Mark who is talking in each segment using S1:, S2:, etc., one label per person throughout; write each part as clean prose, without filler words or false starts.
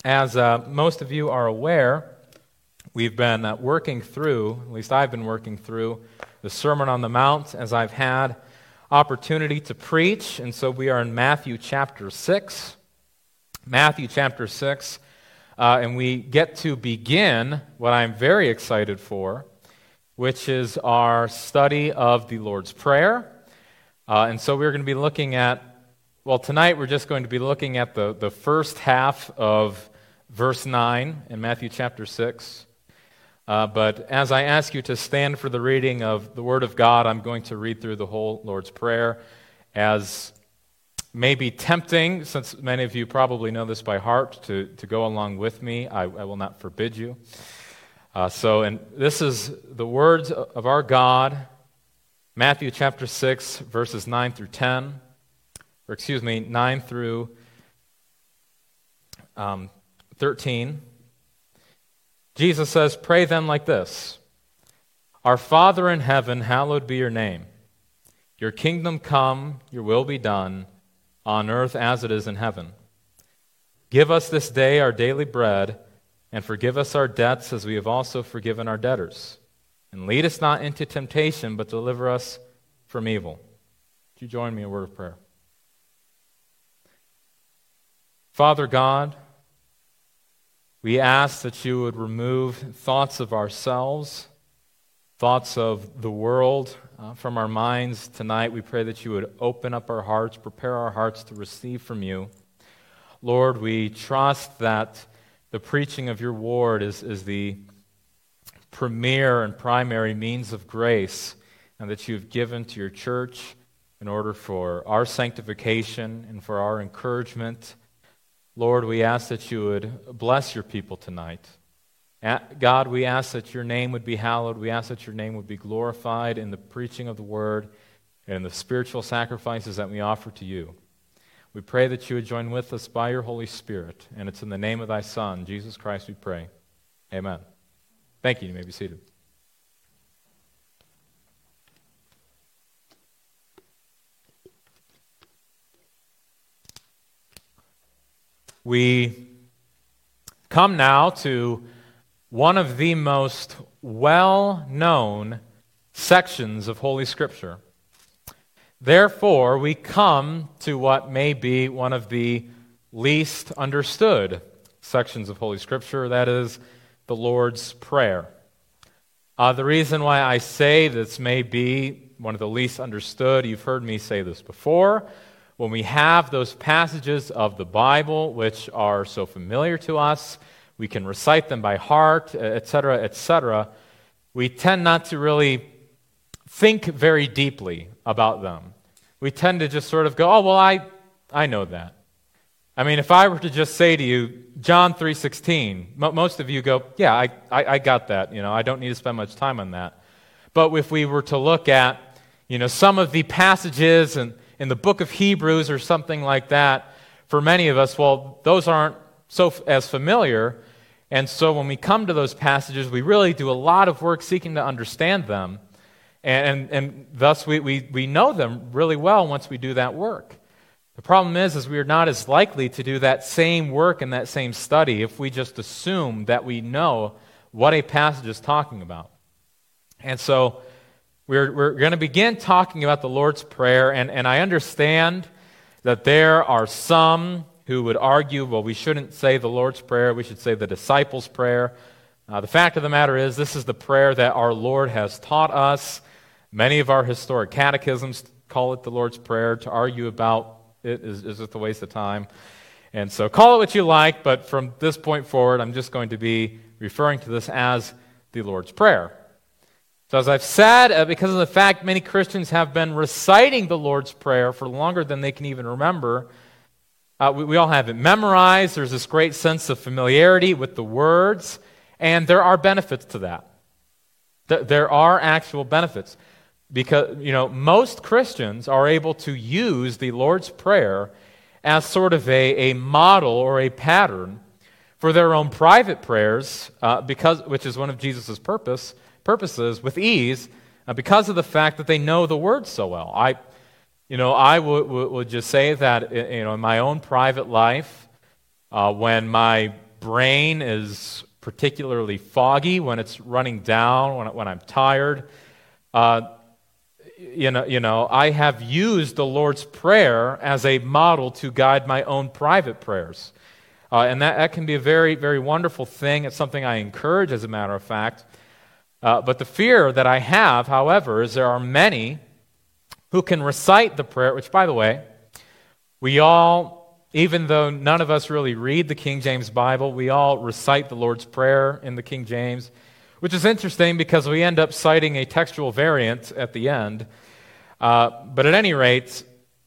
S1: As most of you are aware, we've been working through, at least I've been working through, the Sermon on the Mount as I've had opportunity to preach. And so we are in Matthew chapter 6. Matthew chapter 6. And we get to begin what I'm very excited for, which is our study of the Lord's Prayer. And so we're going to be looking at, well, tonight we're just going to be looking at the first half of verse 9 in Matthew chapter 6. But as I ask you to stand for the reading of the Word of God, I'm going to read through the whole Lord's Prayer. As may be tempting, since many of you probably know this by heart, to go along with me, I will not forbid you. And this is the words of our God, Matthew chapter 6, verses 9 through 10, 9 through 13. Jesus says, "Pray then like this: Our Father in heaven, hallowed be your name. Your kingdom come, your will be done, on earth as it is in heaven. Give us this day our daily bread, and forgive us our debts as we have also forgiven our debtors. And lead us not into temptation, but deliver us from evil." Would you join me in a word of prayer? Father God, we ask that you would remove thoughts of ourselves, thoughts of the world from our minds tonight. We pray that you would open up our hearts, prepare our hearts to receive from you. Lord, we trust that the preaching of your word is the premier and primary means of grace, and that you've given to your church in order for our sanctification and for our encouragement. Lord, we ask that you would bless your people tonight. God, we ask that your name would be hallowed. We ask that your name would be glorified in the preaching of the word and in the spiritual sacrifices that we offer to you. We pray that you would join with us by your Holy Spirit, and it's in the name of thy Son, Jesus Christ, we pray. Amen. Thank you. You may be seated. We come now to one of the most well-known sections of Holy Scripture. Therefore, we come to what may be one of the least understood sections of Holy Scripture, that is, the Lord's Prayer. The reason why I say this may be one of the least understood, you've heard me say this before, when we have those passages of the Bible which are so familiar to us, we can recite them by heart, etc., we tend not to really think very deeply about them. We tend to just sort of go, oh, well, I know that. I mean, if I were to just say to you, John 3:16, most of you go, yeah, I got that. I don't need to spend much time on that. But if we were to look at, some of the passages in the book of Hebrews or something like that, for many of us, well, those aren't as familiar. And so when we come to those passages, we really do a lot of work seeking to understand them. And thus we know them really well once we do that work. The problem is we are not as likely to do that same work and that same study if we just assume that we know what a passage is talking about. And so we're going to begin talking about the Lord's Prayer, and I understand that there are some who would argue, well, we shouldn't say the Lord's Prayer, we should say the disciples' prayer. The fact of the matter is, this is the prayer that our Lord has taught us. Many of our historic catechisms call it the Lord's Prayer. To argue about it is just a waste of time. And so call it what you like, but from this point forward, I'm just going to be referring to this as the Lord's Prayer. So as I've said, because of the fact many Christians have been reciting the Lord's Prayer for longer than they can even remember, we all have it memorized. There's this great sense of familiarity with the words, and there are benefits to that. There are actual benefits. Because, most Christians are able to use the Lord's Prayer as sort of a model or a pattern for their own private prayers, which is one of Jesus' purposes, with ease, because of the fact that they know the words so well. I would just say that in my own private life, when my brain is particularly foggy, when it's running down, when I'm tired. I have used the Lord's Prayer as a model to guide my own private prayers. And that can be a very, very wonderful thing. It's something I encourage, as a matter of fact. But the fear that I have, however, is there are many who can recite the prayer, which, by the way, we all, even though none of us really read the King James Bible, we all recite the Lord's Prayer in the King James, which is interesting because we end up citing a textual variant at the end. But at any rate,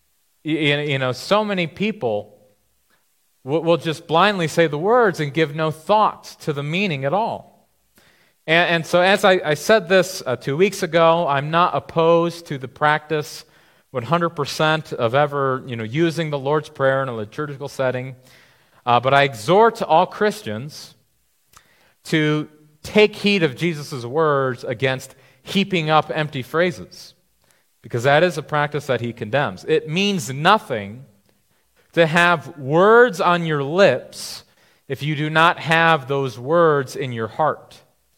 S1: so many people will just blindly say the words and give no thought to the meaning at all. And so as I said this 2 weeks ago, I'm not opposed to the practice 100% of ever using the Lord's Prayer in a liturgical setting. But I exhort all Christians to take heed of Jesus' words against heaping up empty phrases, because that is a practice that he condemns. It means nothing to have words on your lips if you do not have those words in your heart.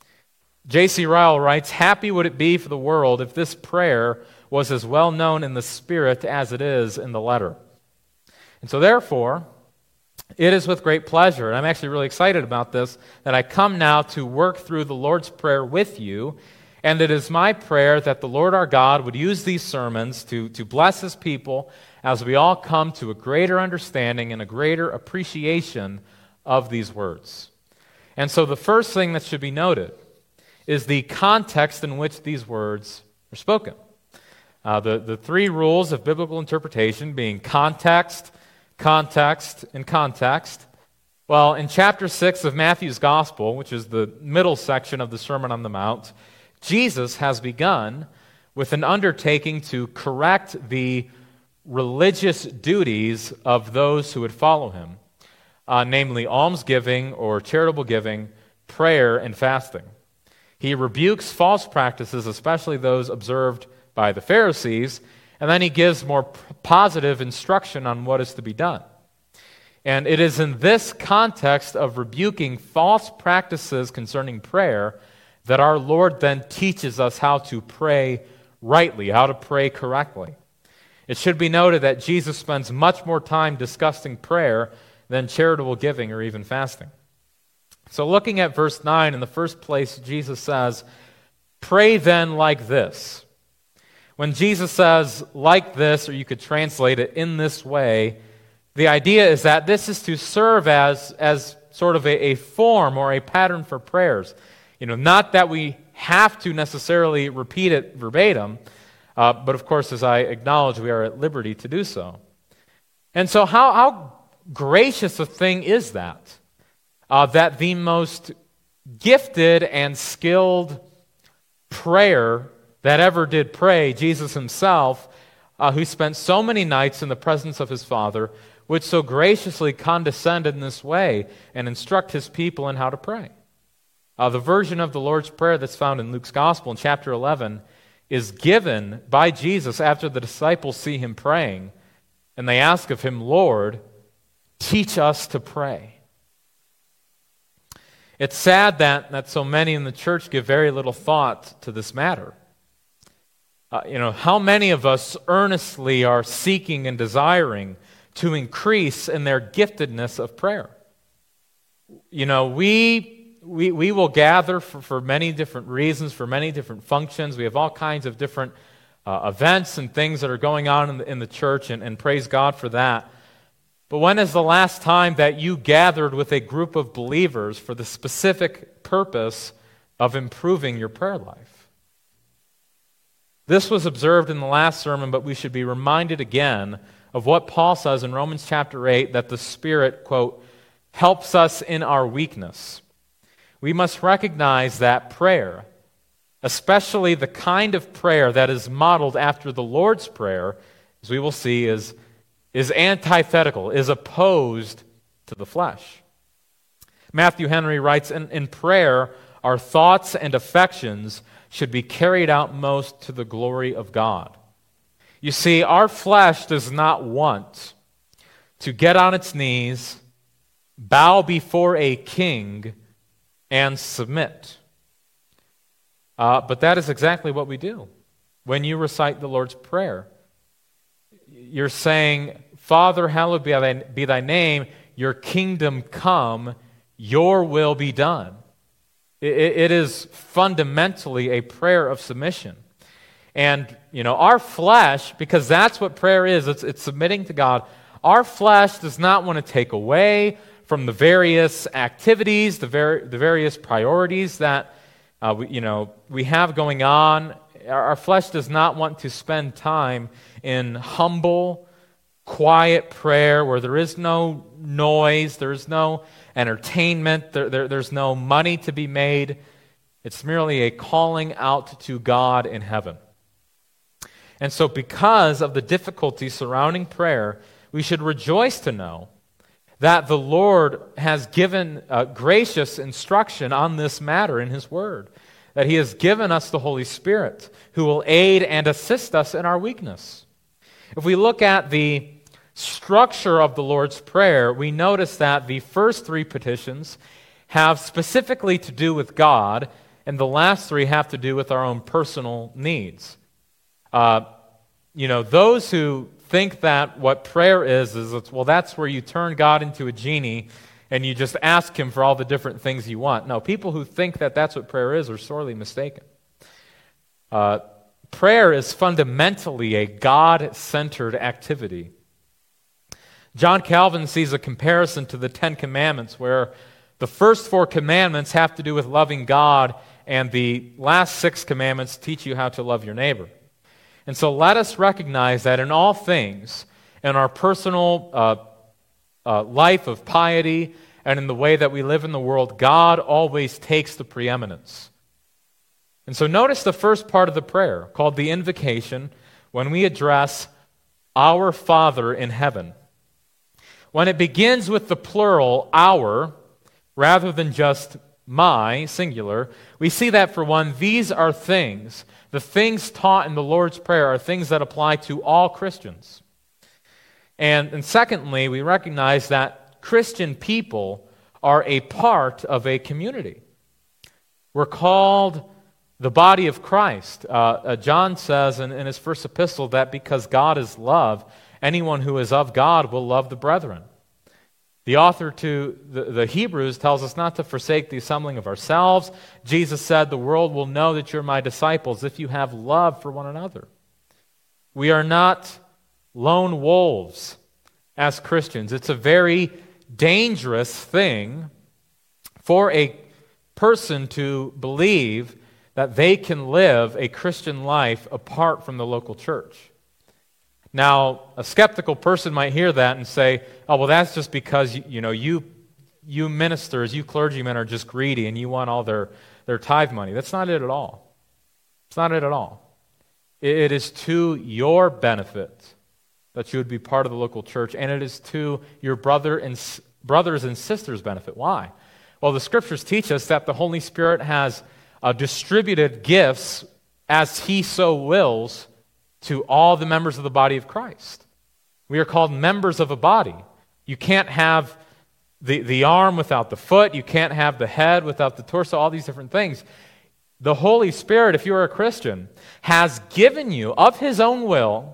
S1: J.C. Ryle writes, "Happy would it be for the world if this prayer was as well known in the spirit as it is in the letter." And so therefore, it is with great pleasure, and I'm actually really excited about this, that I come now to work through the Lord's Prayer with you, and it is my prayer that the Lord our God would use these sermons to bless his people as we all come to a greater understanding and a greater appreciation of these words. And so the first thing that should be noted is the context in which these words are spoken. The three rules of biblical interpretation being context, context, and context. Well, in chapter 6 of Matthew's Gospel, which is the middle section of the Sermon on the Mount, Jesus has begun with an undertaking to correct the religious duties of those who would follow him, namely almsgiving or charitable giving, prayer, and fasting. He rebukes false practices, especially those observed by the Pharisees, and then he gives more positive instruction on what is to be done. And it is in this context of rebuking false practices concerning prayer that our Lord then teaches us how to pray rightly, how to pray correctly. It should be noted that Jesus spends much more time discussing prayer than charitable giving or even fasting. So looking at verse 9, in the first place, Jesus says, "Pray then like this." When Jesus says like this, or you could translate it in this way, the idea is that this is to serve as sort of a form or a pattern for prayers. Not that we have to necessarily repeat it verbatim, but of course, as I acknowledge, we are at liberty to do so. And so how gracious a thing is that? That the most gifted and skilled prayer that ever did pray, Jesus himself, who spent so many nights in the presence of his Father, would so graciously condescend in this way and instruct his people in how to pray. The version of the Lord's Prayer that's found in Luke's Gospel in chapter 11 is given by Jesus after the disciples see him praying, and they ask of him, "Lord, teach us to pray." It's sad that so many in the church give very little thought to this matter. How many of us earnestly are seeking and desiring to increase in their giftedness of prayer? We will gather for many different reasons, for many different functions. We have all kinds of different events and things that are going on in the church, and praise God for that. But when is the last time that you gathered with a group of believers for the specific purpose of improving your prayer life? This was observed in the last sermon, but we should be reminded again of what Paul says in Romans chapter 8, that the Spirit, quote, helps us in our weakness. We must recognize that prayer, especially the kind of prayer that is modeled after the Lord's Prayer, as we will see, is antithetical, is opposed to the flesh. Matthew Henry writes, in prayer, our thoughts and affections should be carried out most to the glory of God. You see, our flesh does not want to get on its knees bow before a king and submit. But that is exactly what we do when you recite the Lord's Prayer. You're saying, Father, hallowed be thy name, your kingdom come, your will be done. It is fundamentally a prayer of submission. And, our flesh, because that's what prayer is, it's submitting to God. Our flesh does not want to take away from the various activities, the various priorities that we have going on. Our flesh does not want to spend time in humble, quiet prayer where there is no noise, there is no entertainment, there's no money to be made. It's merely a calling out to God in heaven. And so because of the difficulty surrounding prayer, we should rejoice to know that the Lord has given gracious instruction on this matter in His Word, that He has given us the Holy Spirit who will aid and assist us in our weakness. If we look at the structure of the Lord's Prayer, we notice that the first three petitions have specifically to do with God, and the last three have to do with our own personal needs. Those who think that what prayer is that's where you turn God into a genie and you just ask Him for all the different things you want. No, people who think that that's what prayer is are sorely mistaken. Prayer is fundamentally a God-centered activity. John Calvin sees a comparison to the Ten Commandments where the first 4 commandments have to do with loving God and the last 6 commandments teach you how to love your neighbor. And so let us recognize that in all things, in our personal life of piety and in the way that we live in the world, God always takes the preeminence. And so notice the first part of the prayer, called the invocation, when we address our Father in heaven. When it begins with the plural, our, rather than just my, singular, we see that, for one, these are things. The things taught in the Lord's Prayer are things that apply to all Christians. And secondly, we recognize that Christian people are a part of a community. We're called the body of Christ. John says in his first epistle that because God is love, anyone who is of God will love the brethren. The author to the Hebrews tells us not to forsake the assembling of ourselves. Jesus said, the world will know that you're my disciples if you have love for one another. We are not lone wolves as Christians. It's a very dangerous thing for a person to believe that they can live a Christian life apart from the local church. Now, a skeptical person might hear that and say, oh, well, that's just because you ministers, you clergymen are just greedy and you want all their tithe money. That's not it at all. It's not it at all. It is to your benefit that you would be part of the local church, and it is to your brothers and sisters' benefit. Why? Well, the Scriptures teach us that the Holy Spirit has distributed gifts as He so wills to all the members of the body of Christ. We are called members of a body. You can't have the arm without the foot. You can't have the head without the torso, all these different things. The Holy Spirit, if you are a Christian, has given you, of His own will,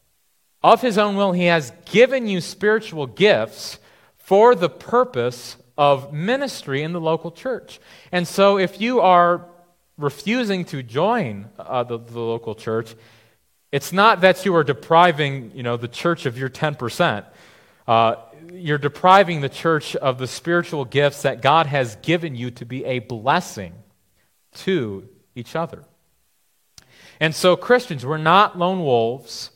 S1: He has given you spiritual gifts for the purpose of ministry in the local church. And so if you are refusing to join the local church, it's not that you are depriving, the church of your 10%. You're depriving the church of the spiritual gifts that God has given you to be a blessing to each other. And so Christians, we're not lone wolves,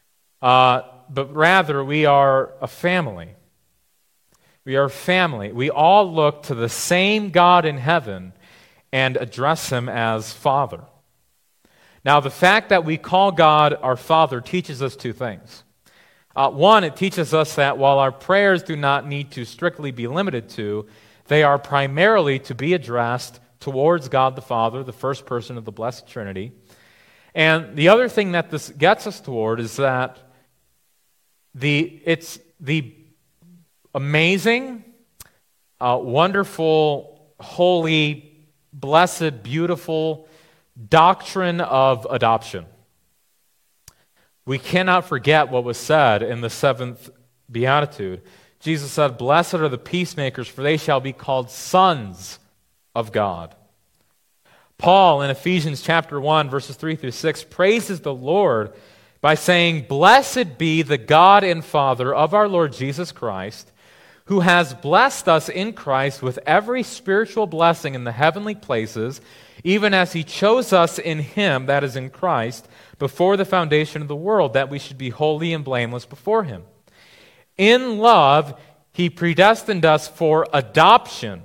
S1: but rather we are a family. We are a family. We all look to the same God in heaven and address Him as Father. Now, the fact that we call God our Father teaches us 2 things. One, it teaches us that while our prayers do not need to strictly be limited to, they are primarily to be addressed towards God the Father, the first person of the Blessed Trinity. And the other thing that this gets us toward is that it's the amazing, wonderful, holy, blessed, beautiful doctrine of adoption. We cannot forget what was said in the seventh beatitude. Jesus said, "Blessed are the peacemakers, for they shall be called sons of God." Paul, in Ephesians chapter 1, verses 3 through 6, praises the Lord by saying, "Blessed be the God and Father of our Lord Jesus Christ, who has blessed us in Christ with every spiritual blessing in the heavenly places, even as he chose us in him," that is in Christ, "before the foundation of the world, that we should be holy and blameless before him. In love, he predestined us for adoption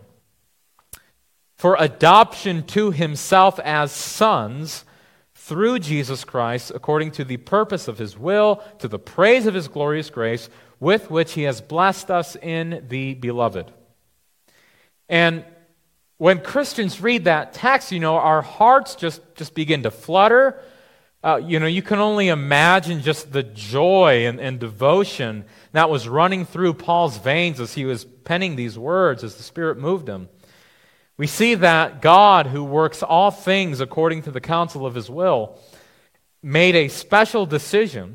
S1: to himself as sons through Jesus Christ, according to the purpose of his will, to the praise of his glorious grace, with which he has blessed us in the beloved." And when Christians read that text, our hearts just begin to flutter. You can only imagine just the joy and devotion that was running through Paul's veins as he was penning these words, as the Spirit moved him. We see that God, who works all things according to the counsel of his will, made a special decision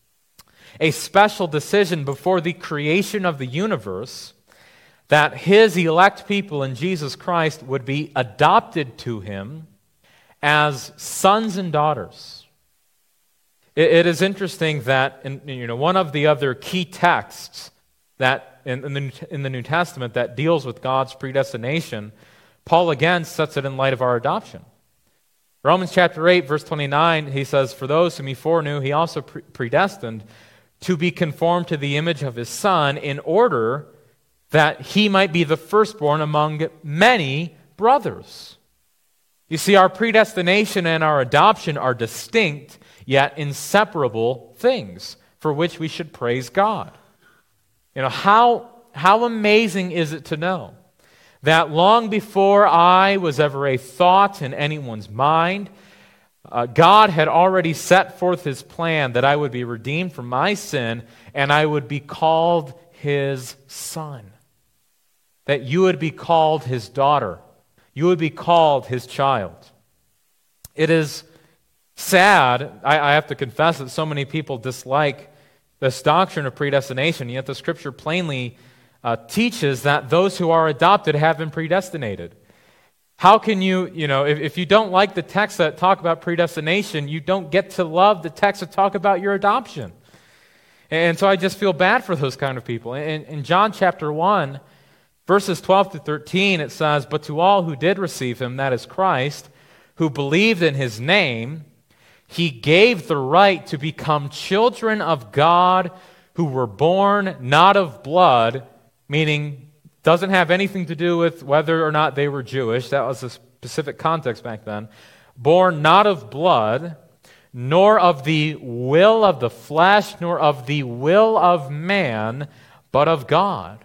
S1: before the creation of the universe, that his elect people in Jesus Christ would be adopted to him as sons and daughters. It is interesting that one of the other key texts that in the New Testament that deals with God's predestination, Paul again sets it in light of our adoption. Romans chapter 8, verse 29, he says, "For those whom he foreknew, he also predestined to be conformed to the image of his Son, in order that he might be the firstborn among many brothers." You see, our predestination and our adoption are distinct yet inseparable things for which we should praise God. How amazing is it to know that long before I was ever a thought in anyone's mind, God had already set forth his plan that I would be redeemed from my sin and I would be called his son. That you would be called his daughter. You would be called his child. It is sad, I have to confess, that so many people dislike this doctrine of predestination, yet the Scripture plainly teaches that those who are adopted have been predestinated. How can if you don't like the texts that talk about predestination, you don't get to love the texts that talk about your adoption. And so I just feel bad for those kind of people. In John chapter 1, verses 12 to 13, it says, "But to all who did receive him, that is Christ, who believed in his name, he gave the right to become children of God, who were born not of blood," meaning doesn't have anything to do with whether or not they were Jewish. That was a specific context back then. "Born not of blood, nor of the will of the flesh, nor of the will of man, but of God."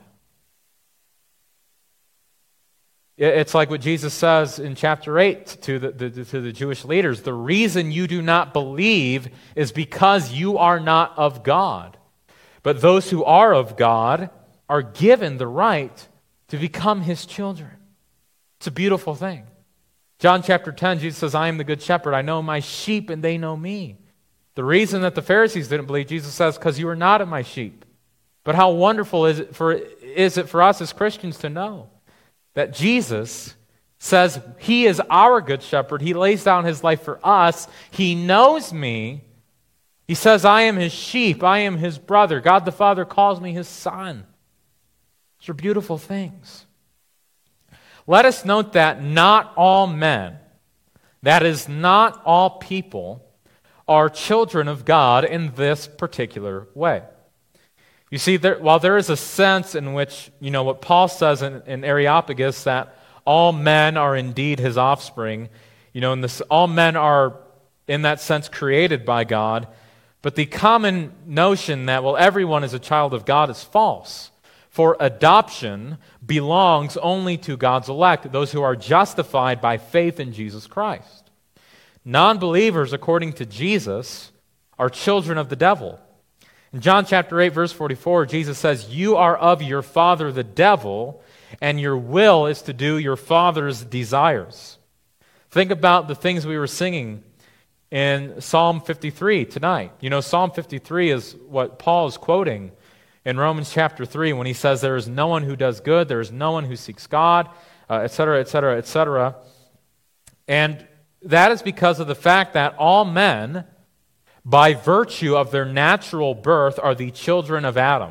S1: It's like what Jesus says in chapter 8 to the Jewish leaders. The reason you do not believe is because you are not of God. But those who are of God are given the right to become his children. It's a beautiful thing. John chapter 10, Jesus says, "I am the good shepherd. I know my sheep and they know me." The reason that the Pharisees didn't believe, Jesus says, because you are not of my sheep. But how wonderful is it for us as Christians to know that Jesus says he is our good shepherd. He lays down his life for us. He knows me. He says, "I am his sheep. I am his brother." God the Father calls me his son. These are beautiful things. Let us note that not all men, that is, not all people, are children of God in this particular way. You see, while there is a sense in which, what Paul says in Areopagus, that all men are indeed his offspring, all men are, in that sense, created by God, but the common notion that, everyone is a child of God is false. For adoption belongs only to God's elect, those who are justified by faith in Jesus Christ. Non-believers, according to Jesus, are children of the devil. In John chapter 8, verse 44, Jesus says, "You are of your father the devil, and your will is to do your Father's desires. Think about the things we were singing in Psalm 53 tonight. You know, Psalm 53 is what Paul is quoting in Romans chapter 3 when he says, there is no one who does good, there is no one who seeks God, etc., etc., etc. And that is because of the fact that all men, by virtue of their natural birth, are the children of Adam.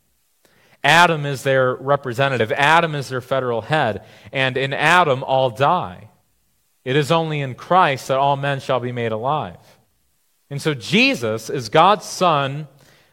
S1: Adam is their representative. Adam is their federal head. And in Adam all die. It is only in Christ that all men shall be made alive. And so Jesus is God's Son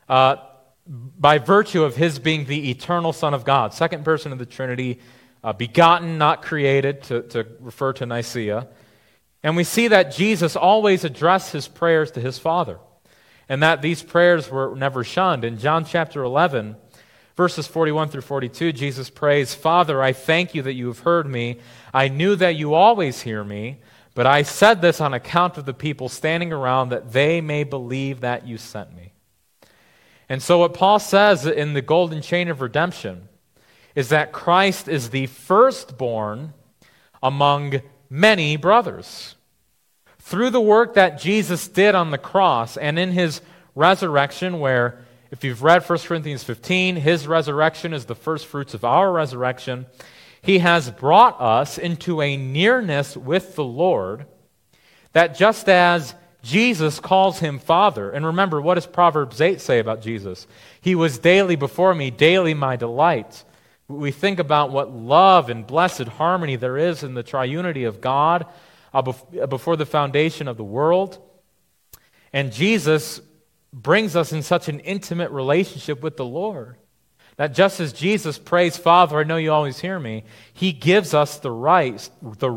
S1: by virtue of his being the eternal Son of God, second person of the Trinity, begotten, not created, to refer to Nicaea. And we see that Jesus always addressed his prayers to his Father, and that these prayers were never shunned. In John chapter 11, verses 41 through 42, Jesus prays, Father, I thank you that you have heard me. I knew that you always hear me, but I said this on account of the people standing around, that they may believe that you sent me. And so what Paul says in the golden chain of redemption is that Christ is the firstborn among many brothers. Through the work that Jesus did on the cross and in his resurrection, where, if you've read 1 Corinthians 15, his resurrection is the first fruits of our resurrection, he has brought us into a nearness with the Lord that just as Jesus calls him Father, and remember, what does Proverbs 8 say about Jesus? He was daily before me, daily my delight. We think about what love and blessed harmony there is in the triunity of God before the foundation of the world. And Jesus brings us in such an intimate relationship with the Lord that just as Jesus prays, Father, I know you always hear me, he gives us the right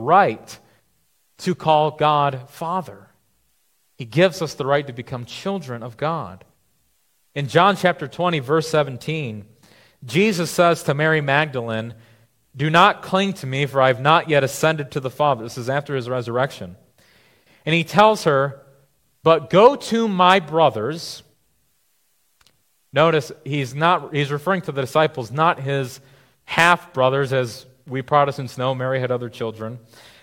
S1: to call God Father. He gives us the right to become children of God. In John chapter 20, verse 17, Jesus says to Mary Magdalene, do not cling to me, for I have not yet ascended to the Father. This is after his resurrection. And he tells her, but go to my brothers. Notice he's referring to the disciples, not his half-brothers, as we Protestants know. Mary had other children.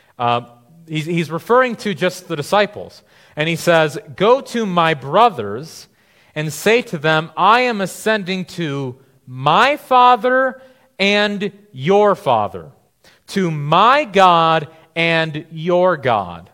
S1: He's referring to just the disciples. And he says, go to my brothers and say to them, I am ascending to my Father and your Father, to my God and your God.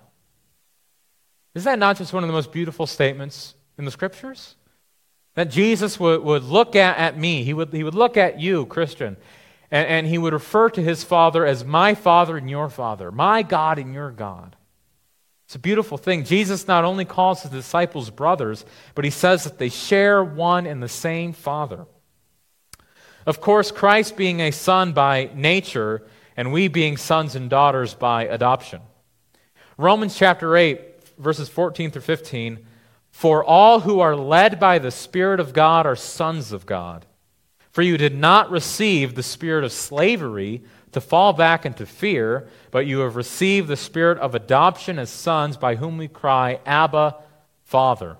S1: Is that not just one of the most beautiful statements in the Scriptures? That Jesus would look at me, he would look at you, Christian, and he would refer to his Father as my Father and your Father, my God and your God. It's a beautiful thing. Jesus not only calls his disciples brothers, but he says that they share one and the same Father. Of course, Christ being a son by nature, and we being sons and daughters by adoption. Romans chapter 8, verses 14 through 15, for all who are led by the Spirit of God are sons of God. For you did not receive the spirit of slavery to fall back into fear, but you have received the spirit of adoption as sons, by whom we cry, Abba, Father.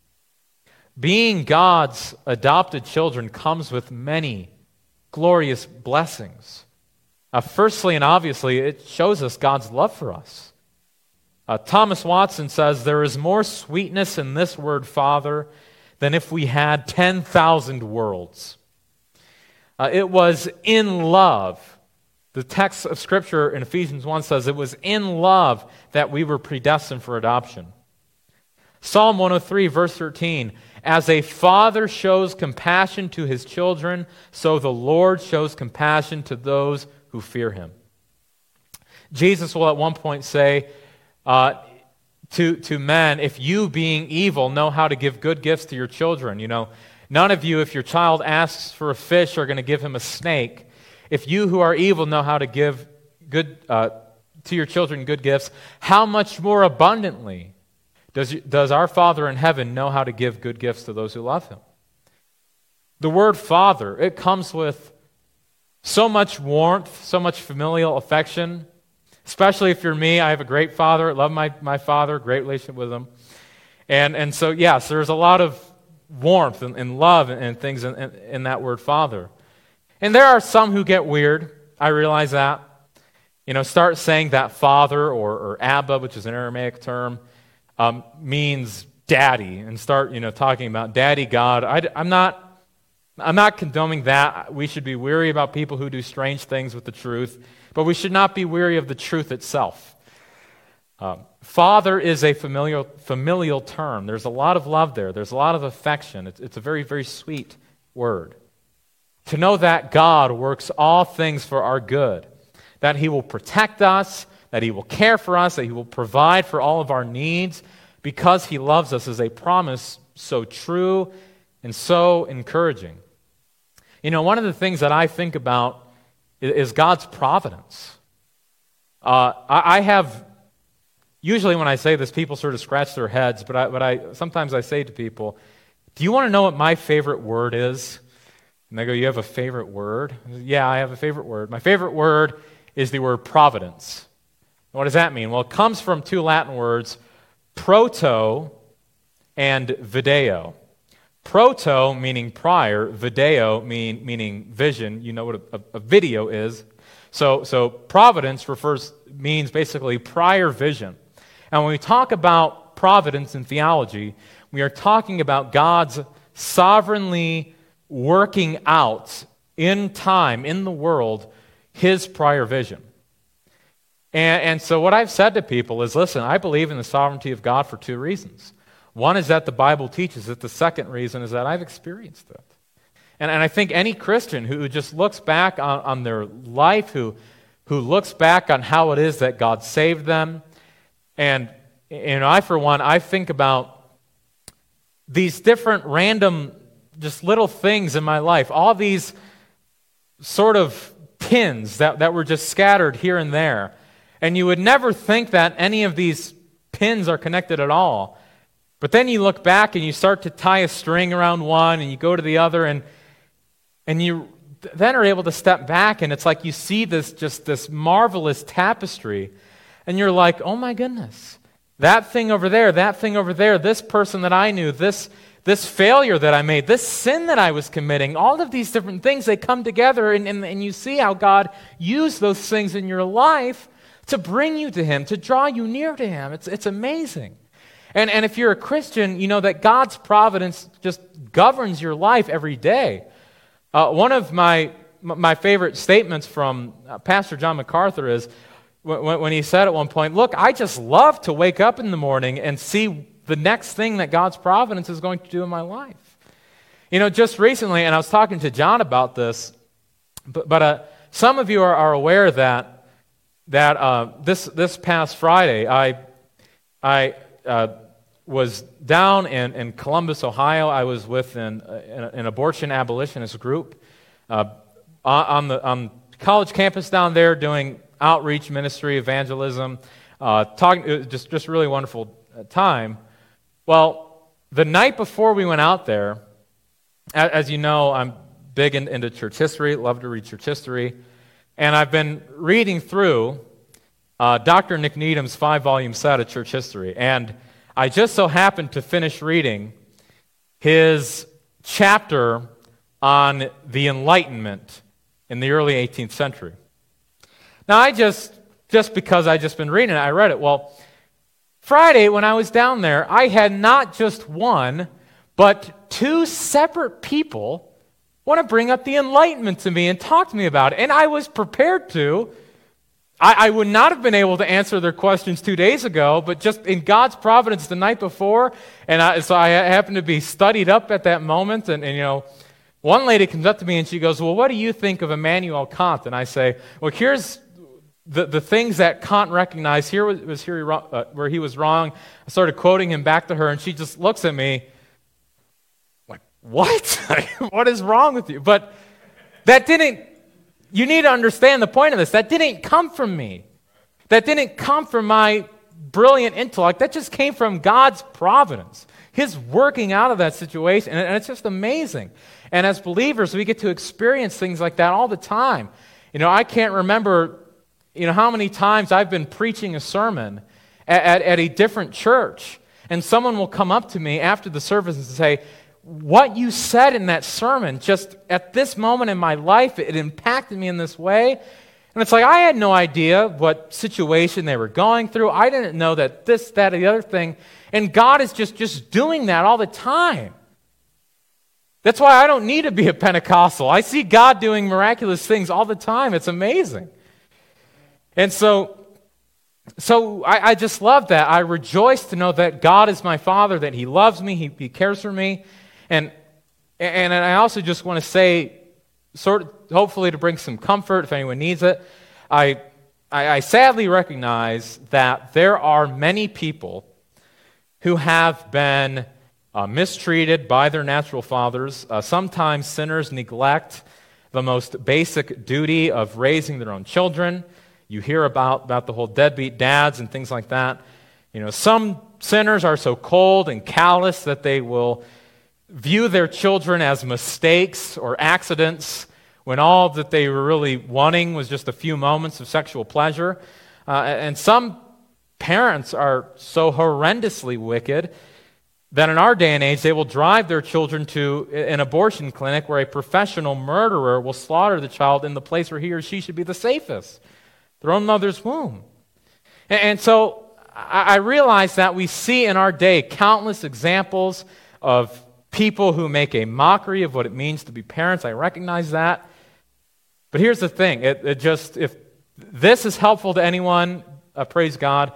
S1: Being God's adopted children comes with many glorious blessings. Firstly and obviously, it shows us God's love for us. Thomas Watson says, there is more sweetness in this word Father than if we had 10,000 worlds. It was in love. The text of Scripture in Ephesians 1 says it was in love that we were predestined for adoption. Psalm 103, verse 13, as a father shows compassion to his children, so the Lord shows compassion to those who fear him. Jesus will at one point say to men, if you being evil know how to give good gifts to your children, none of you, if your child asks for a fish, are going to give him a snake. If you who are evil know how to give good to your children good gifts, how much more abundantly does our Father in heaven know how to give good gifts to those who love him? The word Father, it comes with so much warmth, so much familial affection, especially if you're me. I have a great father. I love my father, great relationship with him. And so, yes, there's a lot of warmth and love and things in that word Father. And there are some who get weird. I realize that. Start saying that father or Abba, which is an Aramaic term, means daddy, and start, talking about daddy God. I'm not condoning that. We should be weary about people who do strange things with the truth, but we should not be weary of the truth itself. Father is a familial term. There's a lot of love there. There's a lot of affection. It's a very, very sweet word. To know that God works all things for our good, that He will protect us, that He will care for us, that He will provide for all of our needs because He loves us is a promise so true and so encouraging. One of the things that I think about is God's providence. I have, usually when I say this, people sort of scratch their heads, but sometimes I say to people, do you want to know what my favorite word is? And they go, you have a favorite word? Yeah, I have a favorite word. My favorite word is the word providence. What does that mean? Well, it comes from two Latin words, proto and video. Proto meaning prior, video meaning vision. You know what a video is. So providence means basically prior vision. And when we talk about providence in theology, we are talking about God's sovereignly working out in time, in the world, His prior vision. And so what I've said to people is, listen, I believe in the sovereignty of God for two reasons. One is that the Bible teaches it. The second reason is that I've experienced it. And I think any Christian who just looks back on their life, who looks back on how it is that God saved them, and for one, I think about these different random, just little things in my life, all these sort of pins that were just scattered here and there. And you would never think that any of these pins are connected at all. But then you look back and you start to tie a string around one and you go to the other and you then are able to step back and it's like you see this marvelous tapestry and you're like, oh my goodness, that thing over there, this person that I knew, this failure that I made, this sin that I was committing, all of these different things, they come together and you see how God used those things in your life to bring you to Him, to draw you near to Him. It's amazing. And if you're a Christian, you know that God's providence just governs your life every day. One of my favorite statements from Pastor John MacArthur is when he said at one point, look, I just love to wake up in the morning and see the next thing that God's providence is going to do in my life. Just recently, and I was talking to John about this, but some of you are aware that this past Friday, I was down in Columbus, Ohio. I was with an abortion abolitionist group on the college campus down there doing outreach ministry, evangelism, talking. It was just really wonderful time. Well, the night before we went out there, as you know, I'm big into church history, love to read church history, and I've been reading through Dr. Nick Needham's 5-volume set of church history, and I just so happened to finish reading his chapter on the Enlightenment in the early 18th century. Now, I just because I just been reading it, I read it. Well, Friday, when I was down there, I had not just one, but two separate people want to bring up the Enlightenment to me and talk to me about it. And I was prepared to. I would not have been able to answer their questions 2 days ago, but just in God's providence the night before, so I happened to be studied up at that moment, and one lady comes up to me and she goes, well, what do you think of Immanuel Kant? And I say, well, here's the things that Kant recognized. Here was where he was wrong. I started quoting him back to her, and she just looks at me like, what? What is wrong with you? But that didn't, you need to understand the point of this. That didn't come from me. That didn't come from my brilliant intellect. That just came from God's providence, His working out of that situation. And it's just amazing. And as believers, we get to experience things like that all the time. I can't remember, how many times I've been preaching a sermon at a different church, and someone will come up to me after the service and say, what you said in that sermon, just at this moment in my life, it impacted me in this way. And it's like, I had no idea what situation they were going through. I didn't know that this, that, or the other thing. And God is just doing that all the time. That's why I don't need to be a Pentecostal. I see God doing miraculous things all the time. It's amazing. And so I just love that. I rejoice to know that God is my Father, that He loves me, He cares for me. And I also just want to say, hopefully to bring some comfort if anyone needs it, I sadly recognize that there are many people who have been mistreated by their natural fathers. Sometimes sinners neglect the most basic duty of raising their own children. You hear about the whole deadbeat dads and things like that. Some sinners are so cold and callous that they will view their children as mistakes or accidents when all that they were really wanting was just a few moments of sexual pleasure. And some parents are so horrendously wicked that in our day and age they will drive their children to an abortion clinic where a professional murderer will slaughter the child in the place where he or she should be the safest, their own mother's womb. And so I realize that we see in our day countless examples of people who make a mockery of what it means to be parents. I recognize that. But here's the thing. If this is helpful to anyone, praise God.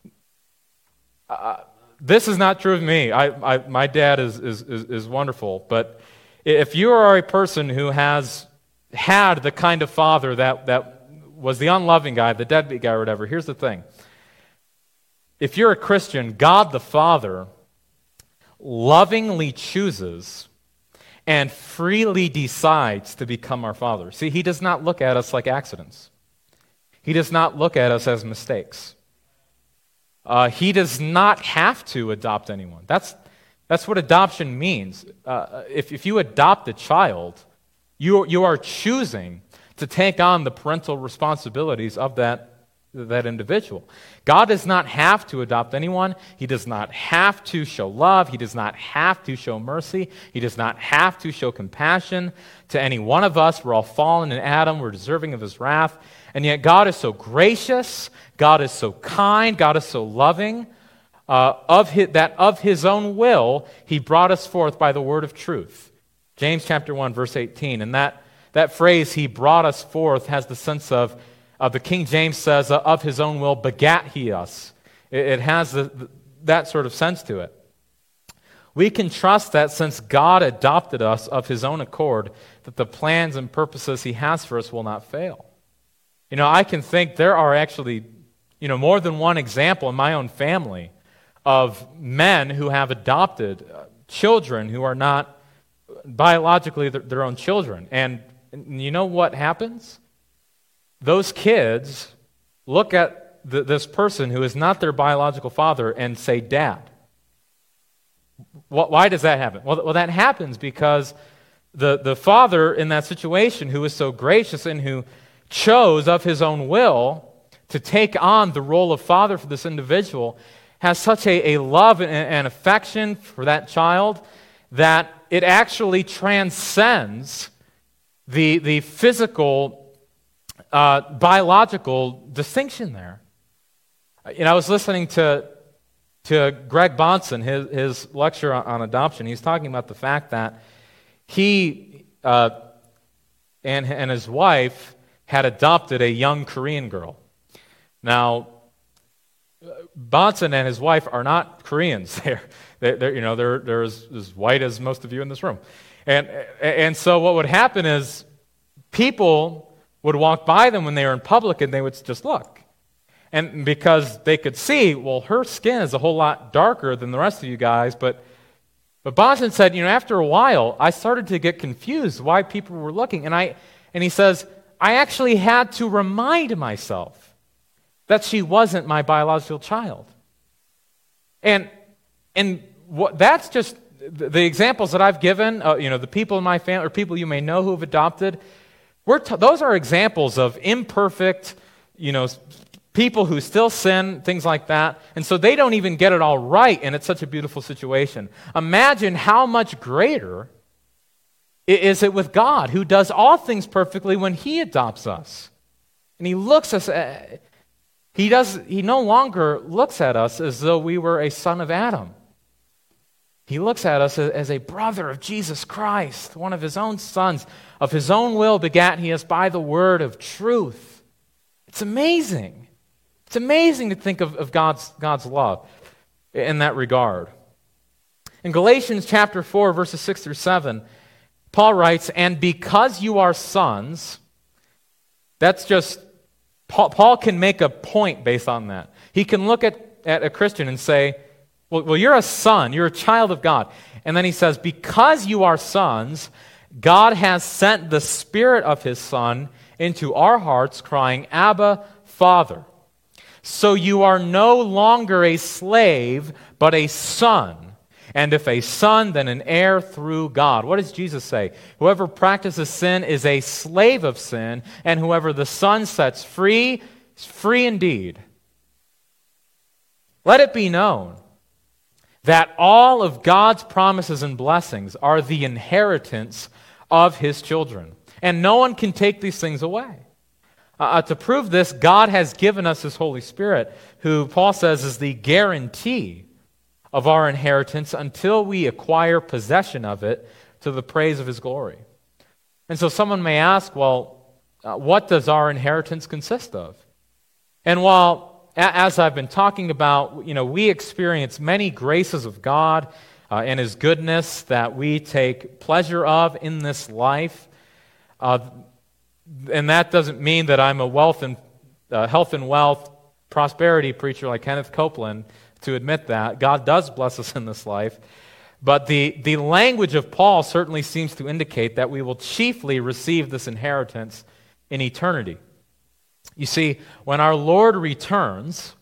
S1: This is not true of me. My dad is wonderful. But if you are a person who has had the kind of father that was the unloving guy, the deadbeat guy or whatever, here's the thing. If you're a Christian, God the Father lovingly chooses and freely decides to become our Father. See, He does not look at us like accidents. He does not look at us as mistakes. He does not have to adopt anyone. That's what adoption means. If you adopt a child, you are choosing to take on the parental responsibilities of that individual. God does not have to adopt anyone. He does not have to show love. He does not have to show mercy. He does not have to show compassion to any one of us. We're all fallen in Adam. We're deserving of His wrath. And yet God is so gracious. God is so kind. God is so loving. Of His own will, He brought us forth by the word of truth. James chapter 1, verse 18. And that phrase, He brought us forth, has the sense of the King James says, of His own will begat He us. It has that sort of sense to it. We can trust that since God adopted us of His own accord, that the plans and purposes He has for us will not fail. I can think there are actually, more than one example in my own family of men who have adopted children who are not biologically their own children. And you know what happens? Those kids look at this person who is not their biological father and say, Dad. Why does that happen? Well, that happens because the father in that situation, who is so gracious and who chose of his own will to take on the role of father for this individual, has such a love and affection for that child that it actually transcends the physical biological distinction there. I was listening to Greg Bonson, his lecture on adoption. He's talking about the fact that he and his wife had adopted a young Korean girl. Now, Bonson and his wife are not Koreans. They're as white as most of you in this room. And so what would happen is people would walk by them when they were in public and they would just look. And because they could see, well, her skin is a whole lot darker than the rest of you guys. But Bonson said, after a while, I started to get confused why people were looking. And he says, I actually had to remind myself that she wasn't my biological child. And that's just the examples that I've given, the people in my family, or people you may know who have adopted. Those are examples of imperfect, people who still sin, things like that. And so they don't even get it all right, and it's such a beautiful situation. Imagine how much greater is it with God, who does all things perfectly when He adopts us. And he looks us at, he no longer looks at us as though we were a son of Adam. He looks at us as a brother of Jesus Christ, one of his own sons, of his own will begat he us by the word of truth. It's amazing. It's amazing to think of God's love in that regard. In Galatians chapter 4, verses 6 through 7, Paul writes, and because you are sons, that's just, Paul can make a point based on that. He can look at a Christian and say, well, you're a son, you're a child of God. And then he says, because you are sons, God has sent the Spirit of His Son into our hearts, crying, Abba, Father. So you are no longer a slave, but a son. And if a son, then an heir through God. What does Jesus say? Whoever practices sin is a slave of sin, and whoever the Son sets free is free indeed. Let it be known that all of God's promises and blessings are the inheritance of His children. And no one can take these things away. To prove this, God has given us His Holy Spirit, who Paul says is the guarantee of our inheritance until we acquire possession of it to the praise of His glory. And so someone may ask, well, what does our inheritance consist of? And while, as I've been talking about, we experience many graces of God and His goodness that we take pleasure of in this life, and that doesn't mean that I'm a health and wealth prosperity preacher like Kenneth Copeland to admit that. God does bless us in this life. But the language of Paul certainly seems to indicate that we will chiefly receive this inheritance in eternity. You see, when our Lord returns,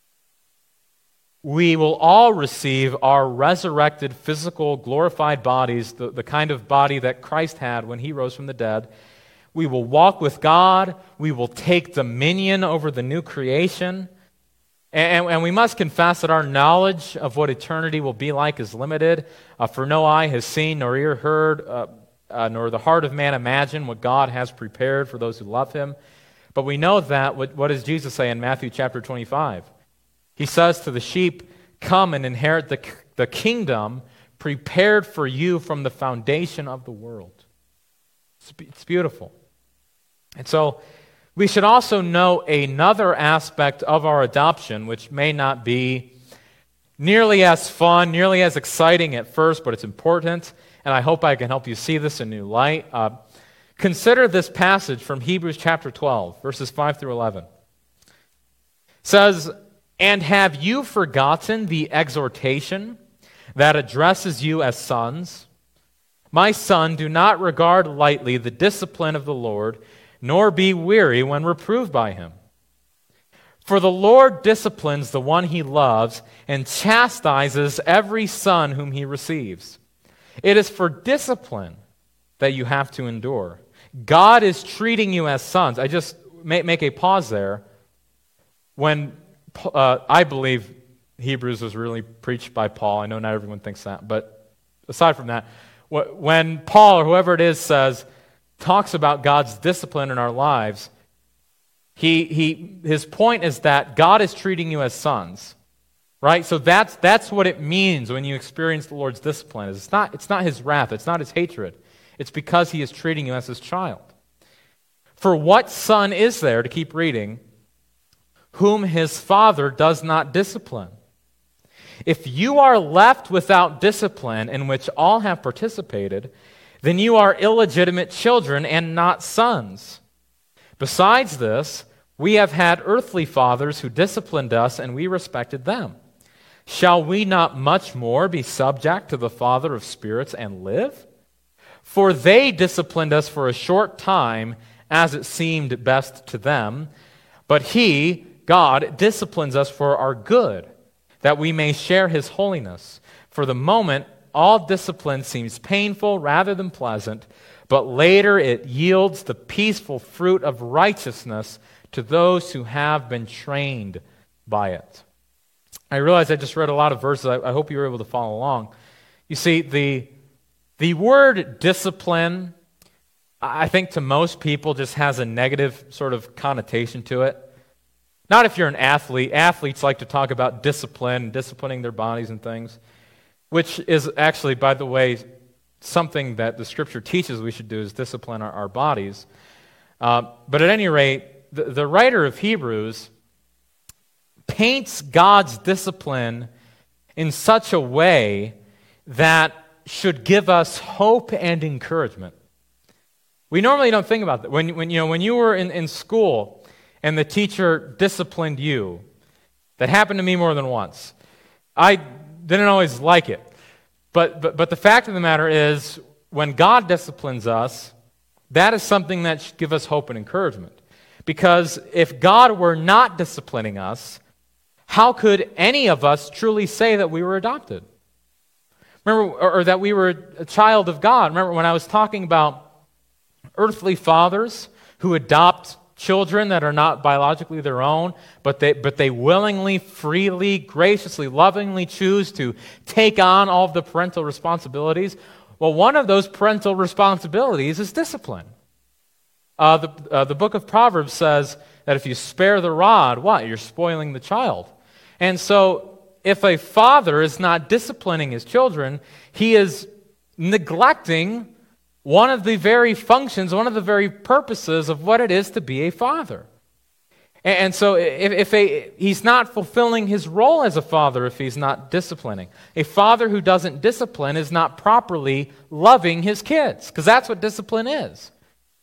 S1: we will all receive our resurrected, physical, glorified bodies, the kind of body that Christ had when He rose from the dead. We will walk with God. We will take dominion over the new creation. And we must confess that our knowledge of what eternity will be like is limited. For no eye has seen, nor ear heard, nor the heart of man imagined what God has prepared for those who love Him. But we know that, what does Jesus say in Matthew chapter 25? He says to the sheep, come and inherit the kingdom prepared for you from the foundation of the world. It's beautiful. And so we should also know another aspect of our adoption, which may not be nearly as fun, nearly as exciting at first, but it's important, and I hope I can help you see this in new light. Consider this passage from Hebrews chapter 12, verses 5 through 11. It says, and have you forgotten the exhortation that addresses you as sons? My son, do not regard lightly the discipline of the Lord, nor be weary when reproved by Him. For the Lord disciplines the one He loves and chastises every son whom He receives. It is for discipline that you have to endure. God is treating you as sons. I just make a pause there. When I believe Hebrews was really preached by Paul. I know not everyone thinks that, but aside from that, when Paul or whoever it is talks about God's discipline in our lives, his point is that God is treating you as sons, right? So that's what it means when you experience the Lord's discipline. It's not His wrath, it's not His hatred. It's because He is treating you as His child. For what son is there, to keep reading, whom his father does not discipline? If you are left without discipline in which all have participated, then you are illegitimate children and not sons. Besides this, we have had earthly fathers who disciplined us, and we respected them. Shall we not much more be subject to the Father of spirits and live? For they disciplined us for a short time, as it seemed best to them, but He, God, disciplines us for our good, that we may share His holiness. For the moment, all discipline seems painful rather than pleasant, but later it yields the peaceful fruit of righteousness to those who have been trained by it. I realize I just read a lot of verses. I hope you were able to follow along. You see, the word discipline I think to most people just has a negative sort of connotation to it. Not if you're an athlete. Athletes like to talk about discipline, disciplining their bodies and things, which is actually, by the way, something that the Scripture teaches we should do is discipline our bodies. But at any rate, the writer of Hebrews paints God's discipline in such a way that should give us hope and encouragement. We normally don't think about that. When you were in school and the teacher disciplined you, that happened to me more than once. I didn't always like it. But the fact of the matter is, when God disciplines us, that is something that should give us hope and encouragement. Because if God were not disciplining us, how could any of us truly say that we were adopted? Remember, or that we were a child of God. Remember when I was talking about earthly fathers who adopt children that are not biologically their own, but they willingly, freely, graciously, lovingly choose to take on all of the parental responsibilities. Well, one of those parental responsibilities is discipline. The book of Proverbs says that if you spare the rod, what? You're spoiling the child. And so if a father is not disciplining his children, he is neglecting one of the very functions, one of the very purposes of what it is to be a father. And so he's not fulfilling his role as a father if he's not disciplining. A father who doesn't discipline is not properly loving his kids, because that's what discipline is.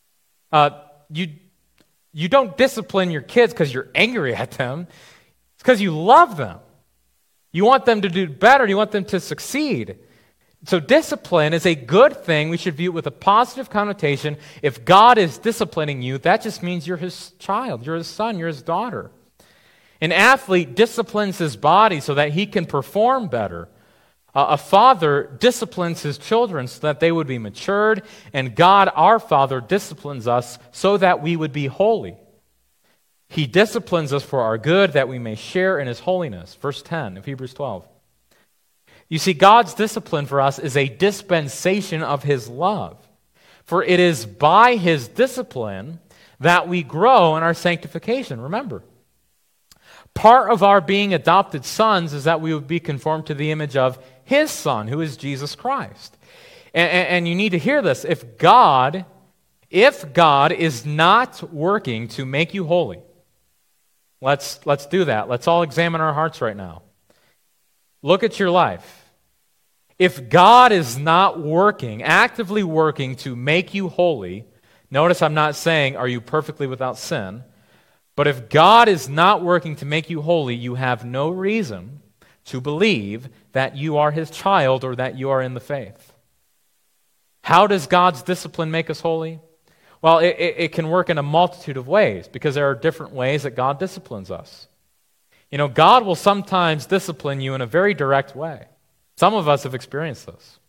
S1: You don't discipline your kids because you're angry at them. It's because you love them. You want them to do better. You want them to succeed. So discipline is a good thing. We should view it with a positive connotation. If God is disciplining you, that just means you're his child, you're his son, you're his daughter. An athlete disciplines his body so that he can perform better. A father disciplines his children so that they would be matured, and God, our Father, disciplines us so that we would be holy. He disciplines us for our good, that we may share in his holiness. Verse 10 of Hebrews 12. You see, God's discipline for us is a dispensation of his love. For it is by his discipline that we grow in our sanctification. Remember, part of our being adopted sons is that we would be conformed to the image of his Son, who is Jesus Christ. And you need to hear this. If God is not working to make you holy, let's do that. Let's all examine our hearts right now. Look at your life. If God is not working, actively working to make you holy, notice I'm not saying, are you perfectly without sin? But if God is not working to make you holy, you have no reason to believe that you are his child or that you are in the faith. How does God's discipline make us holy? Well, it can work in a multitude of ways, because there are different ways that God disciplines us. You know, God will sometimes discipline you in a very direct way. Some of us have experienced this.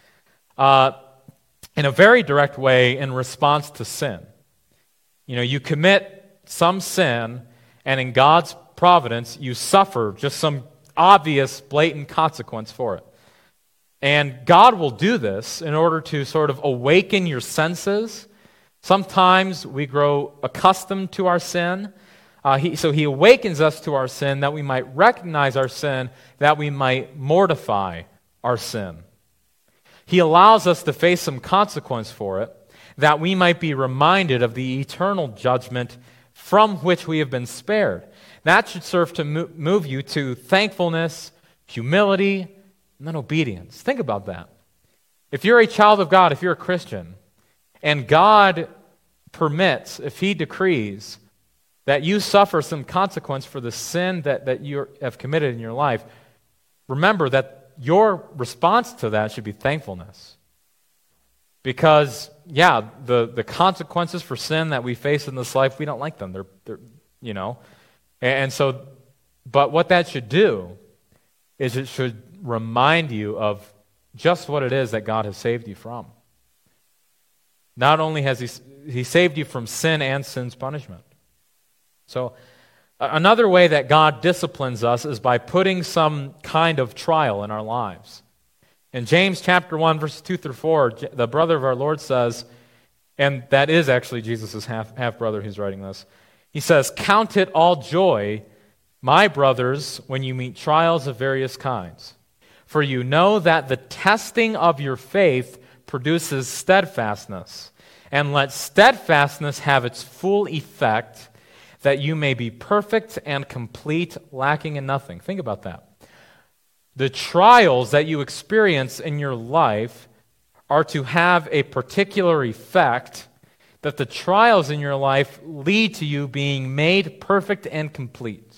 S1: In a very direct way in response to sin. You know, you commit some sin, and in God's providence, you suffer just some obvious, blatant consequence for it. And God will do this in order to sort of awaken your senses. Sometimes we grow accustomed to our sin. So he awakens us to our sin that we might recognize our sin, that we might mortify our sin. He allows us to face some consequence for it, that we might be reminded of the eternal judgment from which we have been spared. That should serve to move you to thankfulness, humility, and then obedience. Think about that. If you're a child of God, if you're a Christian, and God permits, if he decrees, that you suffer some consequence for the sin that you have committed in your life, remember that your response to that should be thankfulness. Because, yeah, the consequences for sin that we face in this life, we don't like them. They're you know. And so, but what that should do is it should remind you of just what it is that God has saved you from. Not only has he saved you from sin and sin's punishment. So another way that God disciplines us is by putting some kind of trial in our lives. In James chapter 1, verses 2 through 4, the brother of our Lord says, And that is actually Jesus' half-brother who's writing this. He says, "Count it all joy, my brothers, when you meet trials of various kinds. For you know that the testing of your faith produces steadfastness. And let steadfastness have its full effect, that you may be perfect and complete, lacking in nothing." Think about that. The trials that you experience in your life are to have a particular effect, that the trials in your life lead to you being made perfect and complete.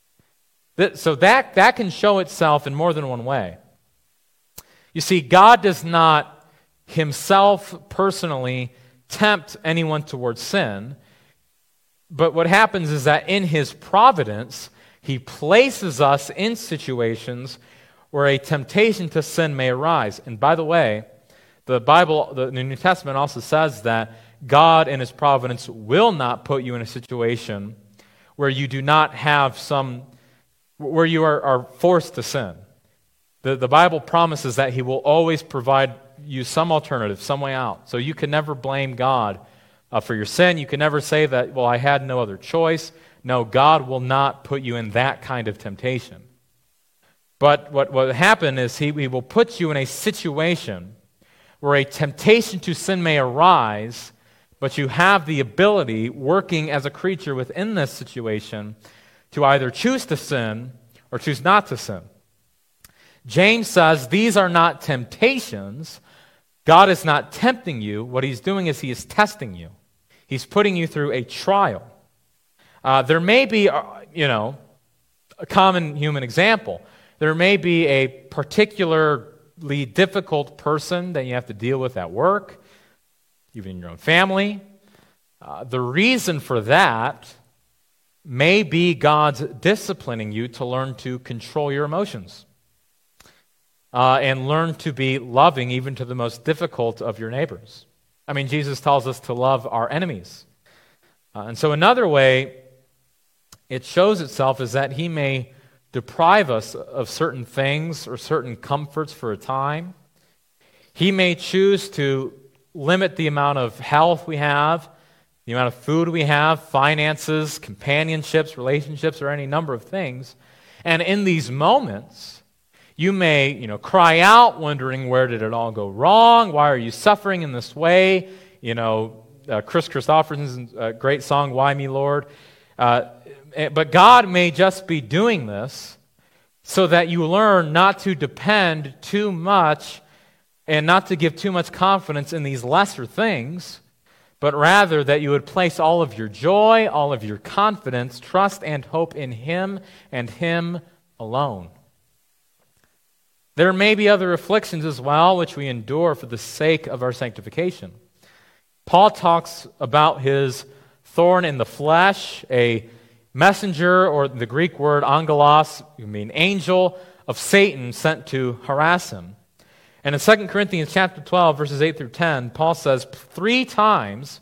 S1: So that can show itself in more than one way. You see, God does not himself personally tempt anyone towards sin, but what happens is that in his providence, he places us in situations where a temptation to sin may arise. And by the way, the Bible, the New Testament also says that God in his providence will not put you in a situation where you do not have where you are forced to sin. The Bible promises that he will always provide you some alternative, some way out. So you can never blame God for your sin. You can never say that, well, I had no other choice. No, God will not put you in that kind of temptation. But what will happen is he will put you in a situation where a temptation to sin may arise, but you have the ability, working as a creature within this situation, to either choose to sin or choose not to sin. James says these are not temptations. God is not tempting you. What he's doing is he is testing you. He's putting you through a trial. There may be, a common human example. There may be a particularly difficult person that you have to deal with at work, even in your own family. The reason for that may be God's disciplining you to learn to control your emotions and learn to be loving even to the most difficult of your neighbors. I mean, Jesus tells us to love our enemies. And so another way it shows itself is that he may deprive us of certain things or certain comforts for a time. He may choose to limit the amount of health we have, the amount of food we have, finances, companionships, relationships, or any number of things. And in these moments, you may, cry out, wondering, where did it all go wrong? Why are you suffering in this way? Chris Christopherson's great song, "Why Me, Lord?" But God may just be doing this so that you learn not to depend too much and not to give too much confidence in these lesser things, but rather that you would place all of your joy, all of your confidence, trust, and hope in Him and Him alone. There may be other afflictions as well, which we endure for the sake of our sanctification. Paul talks about his thorn in the flesh, a messenger, or the Greek word angelos, you mean angel, of Satan sent to harass him. And in 2 Corinthians chapter 12, verses 8 through 10, Paul says, three times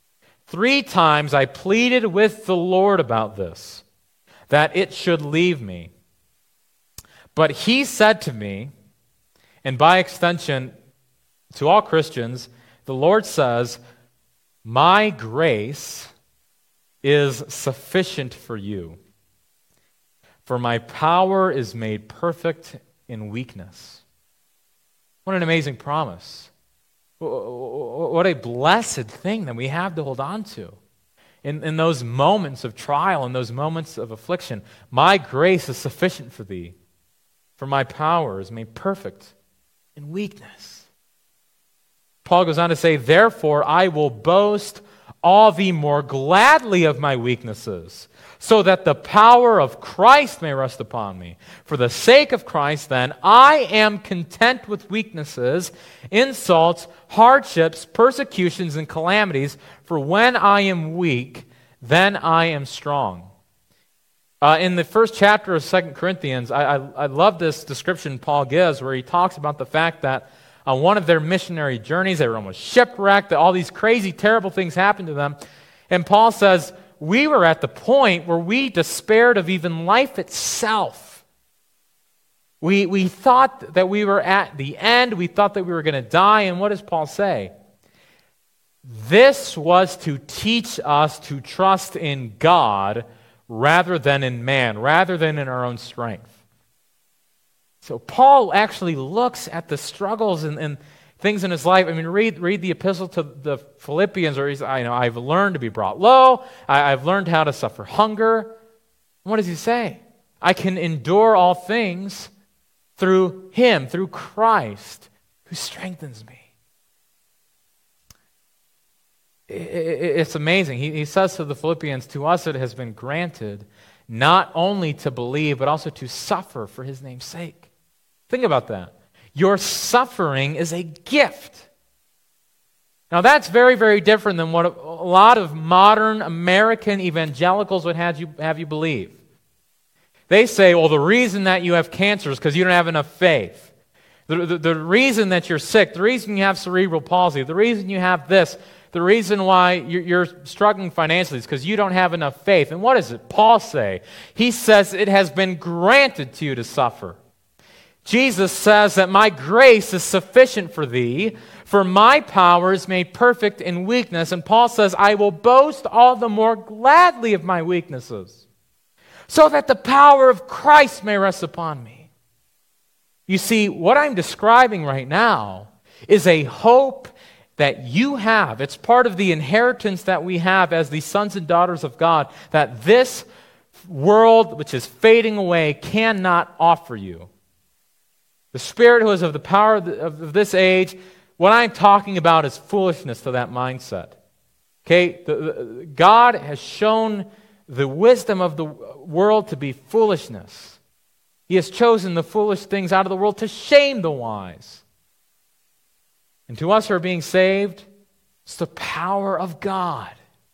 S1: I pleaded with the Lord about this, that it should leave me. But he said to me, and by extension to all Christians, the Lord says, my grace is sufficient for you, for my power is made perfect in weakness. What an amazing promise. What a blessed thing that we have to hold on to. In those moments of trial, in those moments of affliction, my grace is sufficient for thee, for my power is made perfect in weakness. Paul goes on to say, therefore I will boast all the more gladly of my weaknesses, so that the power of Christ may rest upon me. For the sake of Christ, then, I am content with weaknesses, insults, hardships, persecutions, and calamities, for when I am weak, then I am strong. In the first chapter of 2 Corinthians, I love this description Paul gives, where he talks about the fact that on one of their missionary journeys, they were almost shipwrecked, that all these crazy, terrible things happened to them. And Paul says, we were at the point where we despaired of even life itself. We thought that we were at the end. We thought that we were going to die. And what does Paul say? This was to teach us to trust in God rather than in man, rather than in our own strength. So Paul actually looks at the struggles and things in his life. I mean, read the epistle to the Philippians, where I've learned to be brought low. I've learned how to suffer hunger. What does he say? I can endure all things through him, through Christ, who strengthens me. It's amazing. He says to the Philippians, to us it has been granted not only to believe, but also to suffer for his name's sake. Think about that. Your suffering is a gift. Now that's very, very different than what a lot of modern American evangelicals would have you believe. They say, well, the reason that you have cancer is because you don't have enough faith. The reason that you're sick, the reason you have cerebral palsy, the reason you have this, the reason why you're struggling financially is because you don't have enough faith. And what does it Paul say? He says it has been granted to you to suffer. Jesus says that my grace is sufficient for thee, for my power is made perfect in weakness. And Paul says, I will boast all the more gladly of my weaknesses, so that the power of Christ may rest upon me. You see, what I'm describing right now is a hope that you have. It's part of the inheritance that we have as the sons and daughters of God, that this world, which is fading away, cannot offer you. The spirit who is of the power of this age, what I'm talking about is foolishness to that mindset. Okay? God has shown the wisdom of the world to be foolishness. He has chosen the foolish things out of the world to shame the wise. And to us who are being saved, it's the power of God.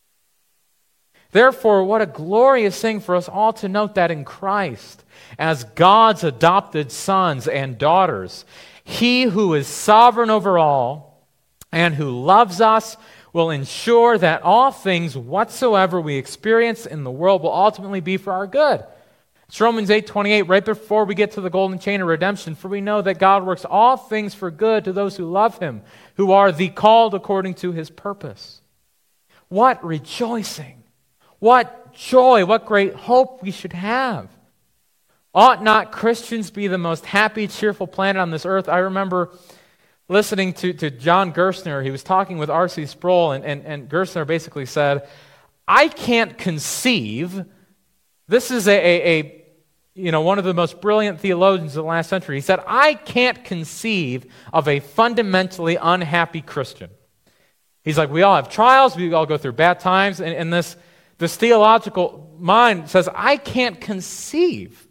S1: Therefore, what a glorious thing for us all to note that in Christ, as God's adopted sons and daughters, He who is sovereign over all and who loves us will ensure that all things whatsoever we experience in the world will ultimately be for our good. It's Romans 8:28, right before we get to the golden chain of redemption. For we know that God works all things for good to those who love Him, who are the called according to His purpose. What rejoicing, what joy, what great hope we should have. Ought not Christians be the most happy, cheerful planet on this earth? I remember listening to John Gerstner. He was talking with R.C. Sproul, and Gerstner basically said, I can't conceive. This is one of the most brilliant theologians of the last century. He said, I can't conceive of a fundamentally unhappy Christian. He's like, we all have trials, we all go through bad times, and this theological mind says, I can't conceive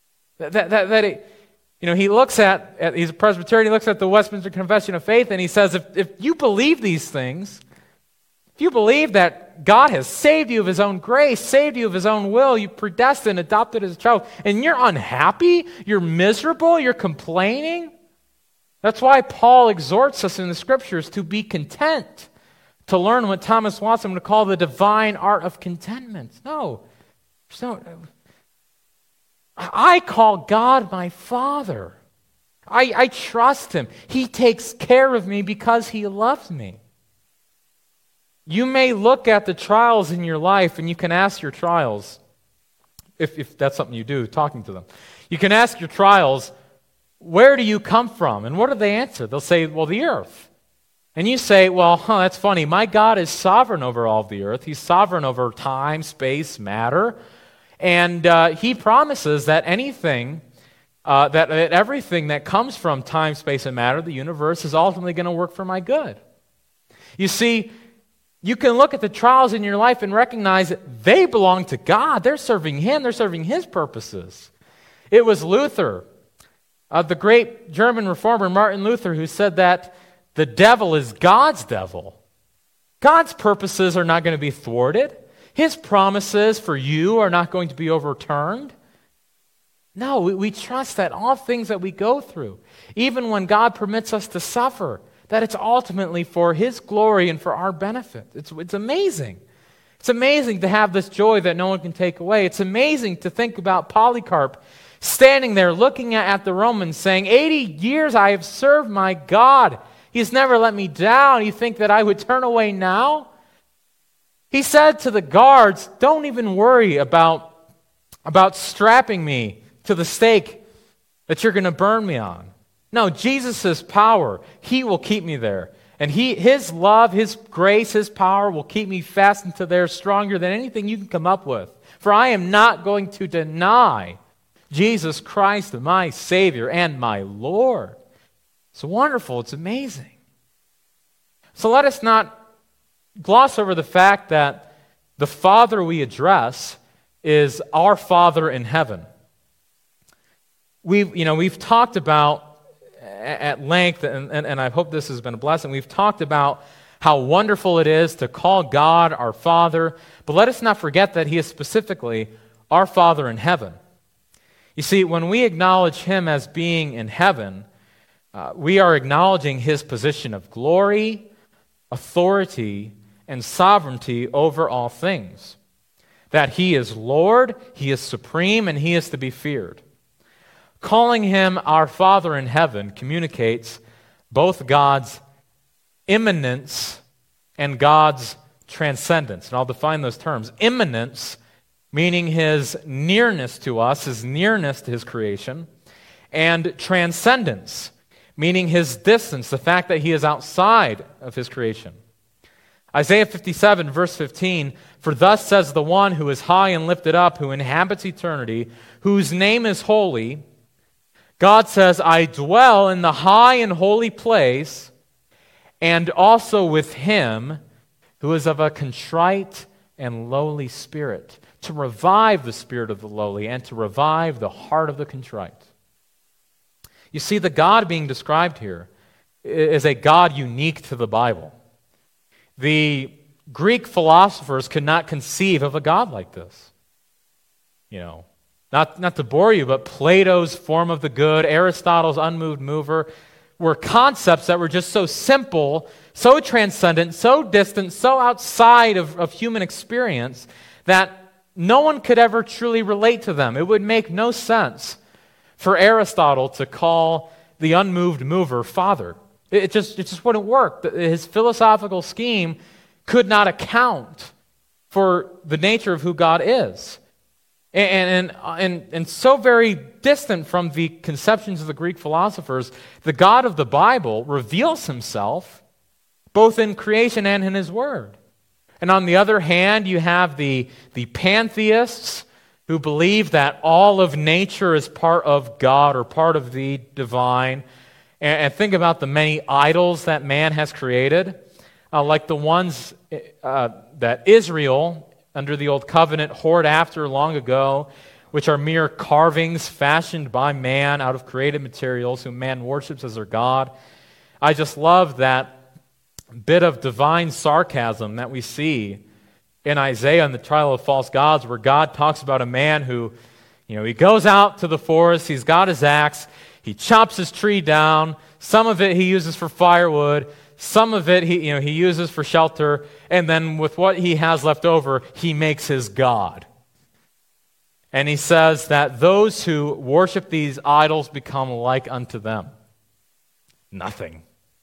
S1: he looks at he's a Presbyterian, he looks at the Westminster Confession of Faith, and he says, if you believe these things, if you believe that God has saved you of His own grace, saved you of His own will, you predestined, adopted as a child, and you're unhappy, you're miserable, you're complaining, that's why Paul exhorts us in the Scriptures to be content, to learn what Thomas Watson would call the divine art of contentment. No, I call God my Father. I trust Him. He takes care of me because He loves me. You may look at the trials in your life, and you can ask your trials, if that's something you do, talking to them. You can ask your trials, where do you come from? And what do they answer? They'll say, well, the earth. And you say, well, that's funny. My God is sovereign over all of the earth. He's sovereign over time, space, matter. And He promises that anything, that everything that comes from time, space, and matter, the universe, is ultimately going to work for my good. You see, you can look at the trials in your life and recognize that they belong to God. They're serving Him. They're serving His purposes. It was Luther, the great German reformer Martin Luther, who said that the devil is God's devil. God's purposes are not going to be thwarted. His promises for you are not going to be overturned. No, we trust that all things that we go through, even when God permits us to suffer, that it's ultimately for His glory and for our benefit. It's amazing. It's amazing to have this joy that no one can take away. It's amazing to think about Polycarp standing there looking at the Romans saying, 80 years I have served my God, He's never let me down. You think that I would turn away now? He said to the guards, don't even worry about strapping me to the stake that you're going to burn me on. No, Jesus' power, he will keep me there. And his love, his grace, his power will keep me fastened to there stronger than anything you can come up with. For I am not going to deny Jesus Christ, my Savior and my Lord. It's wonderful. It's amazing. So let us not gloss over the fact that the Father we address is our Father in heaven. We've talked about at length, and I hope this has been a blessing, we've talked about how wonderful it is to call God our Father, but let us not forget that He is specifically our Father in heaven. You see, when we acknowledge Him as being in heaven, we are acknowledging His position of glory, authority, and sovereignty over all things. That He is Lord, He is supreme, and He is to be feared. Calling Him our Father in heaven communicates both God's immanence and God's transcendence. And I'll define those terms. Immanence, meaning His nearness to us, His nearness to His creation, and transcendence, meaning His distance, the fact that He is outside of His creation. Isaiah 57, verse 15, for thus says the one who is high and lifted up, who inhabits eternity, whose name is holy. God says, I dwell in the high and holy place, and also with Him who is of a contrite and lowly spirit, to revive the spirit of the lowly and to revive the heart of the contrite. You see, the God being described here is a God unique to the Bible. The Greek philosophers could not conceive of a God like this. Not to bore you, but Plato's form of the good, Aristotle's unmoved mover, were concepts that were just so simple, so transcendent, so distant, so outside of human experience that no one could ever truly relate to them. It would make no sense for Aristotle to call the unmoved mover Father. It just wouldn't work. His philosophical scheme could not account for the nature of who God is. And so very distant from the conceptions of the Greek philosophers, the God of the Bible reveals Himself both in creation and in His Word. And on the other hand, you have the pantheists who believe that all of nature is part of God or part of the divine. And think about the many idols that man has created, like the ones that Israel under the Old Covenant whored after long ago, which are mere carvings fashioned by man out of created materials whom man worships as their God. I just love that bit of divine sarcasm that we see in Isaiah in the trial of false gods, where God talks about a man who, he goes out to the forest, he's got his axe, he chops his tree down, some of it he uses for firewood, some of it he uses for shelter, and then with what he has left over, he makes his God. And he says that those who worship these idols become like unto them. Nothing.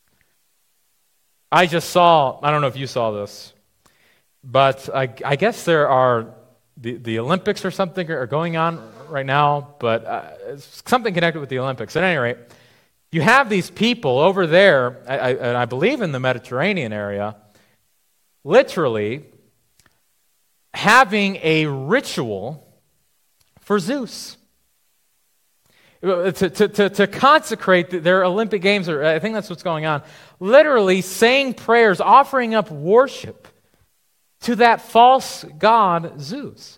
S1: I don't know if you saw this, but I guess there are, the Olympics or something are going on right now, but it's something connected with the Olympics. At any rate, you have these people over there, I believe in the Mediterranean area, literally having a ritual for Zeus. To consecrate their Olympic Games, or I think that's what's going on, literally saying prayers, offering up worship to that false god Zeus.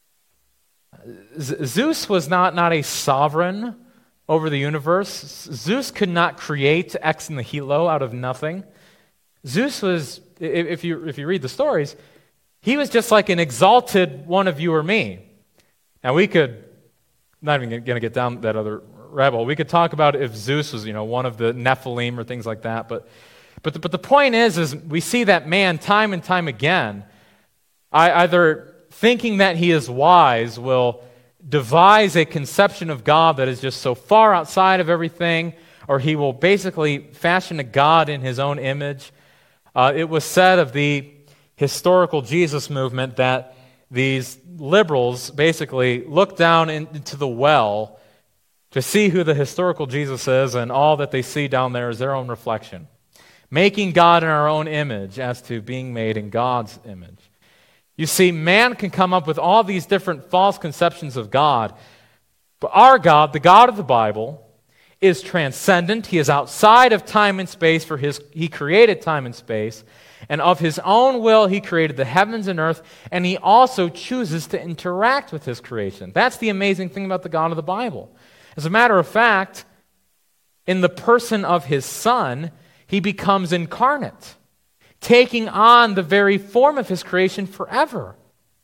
S1: Zeus was not a sovereign over the universe. Zeus could not create ex nihilo out of nothing. Zeus was, if you read the stories, he was just like an exalted one of you or me. Now we could, not even going to get down that other rabbit hole. We could talk about if Zeus was, one of the Nephilim or things like that. But the point is we see that man time and time again, either thinking that he is wise, will devise a conception of God that is just so far outside of everything, or he will basically fashion a God in his own image. It was said of the historical Jesus movement that these liberals basically look down into the well to see who the historical Jesus is, and all that they see down there is their own reflection. Making God in our own image as to being made in God's image. You see, man can come up with all these different false conceptions of God, but our God, the God of the Bible, is transcendent. He is outside of time and space, for he created time and space, and of his own will he created the heavens and earth, and he also chooses to interact with his creation. That's the amazing thing about the God of the Bible. As a matter of fact, in the person of his Son, he becomes incarnate, taking on the very form of his creation forever.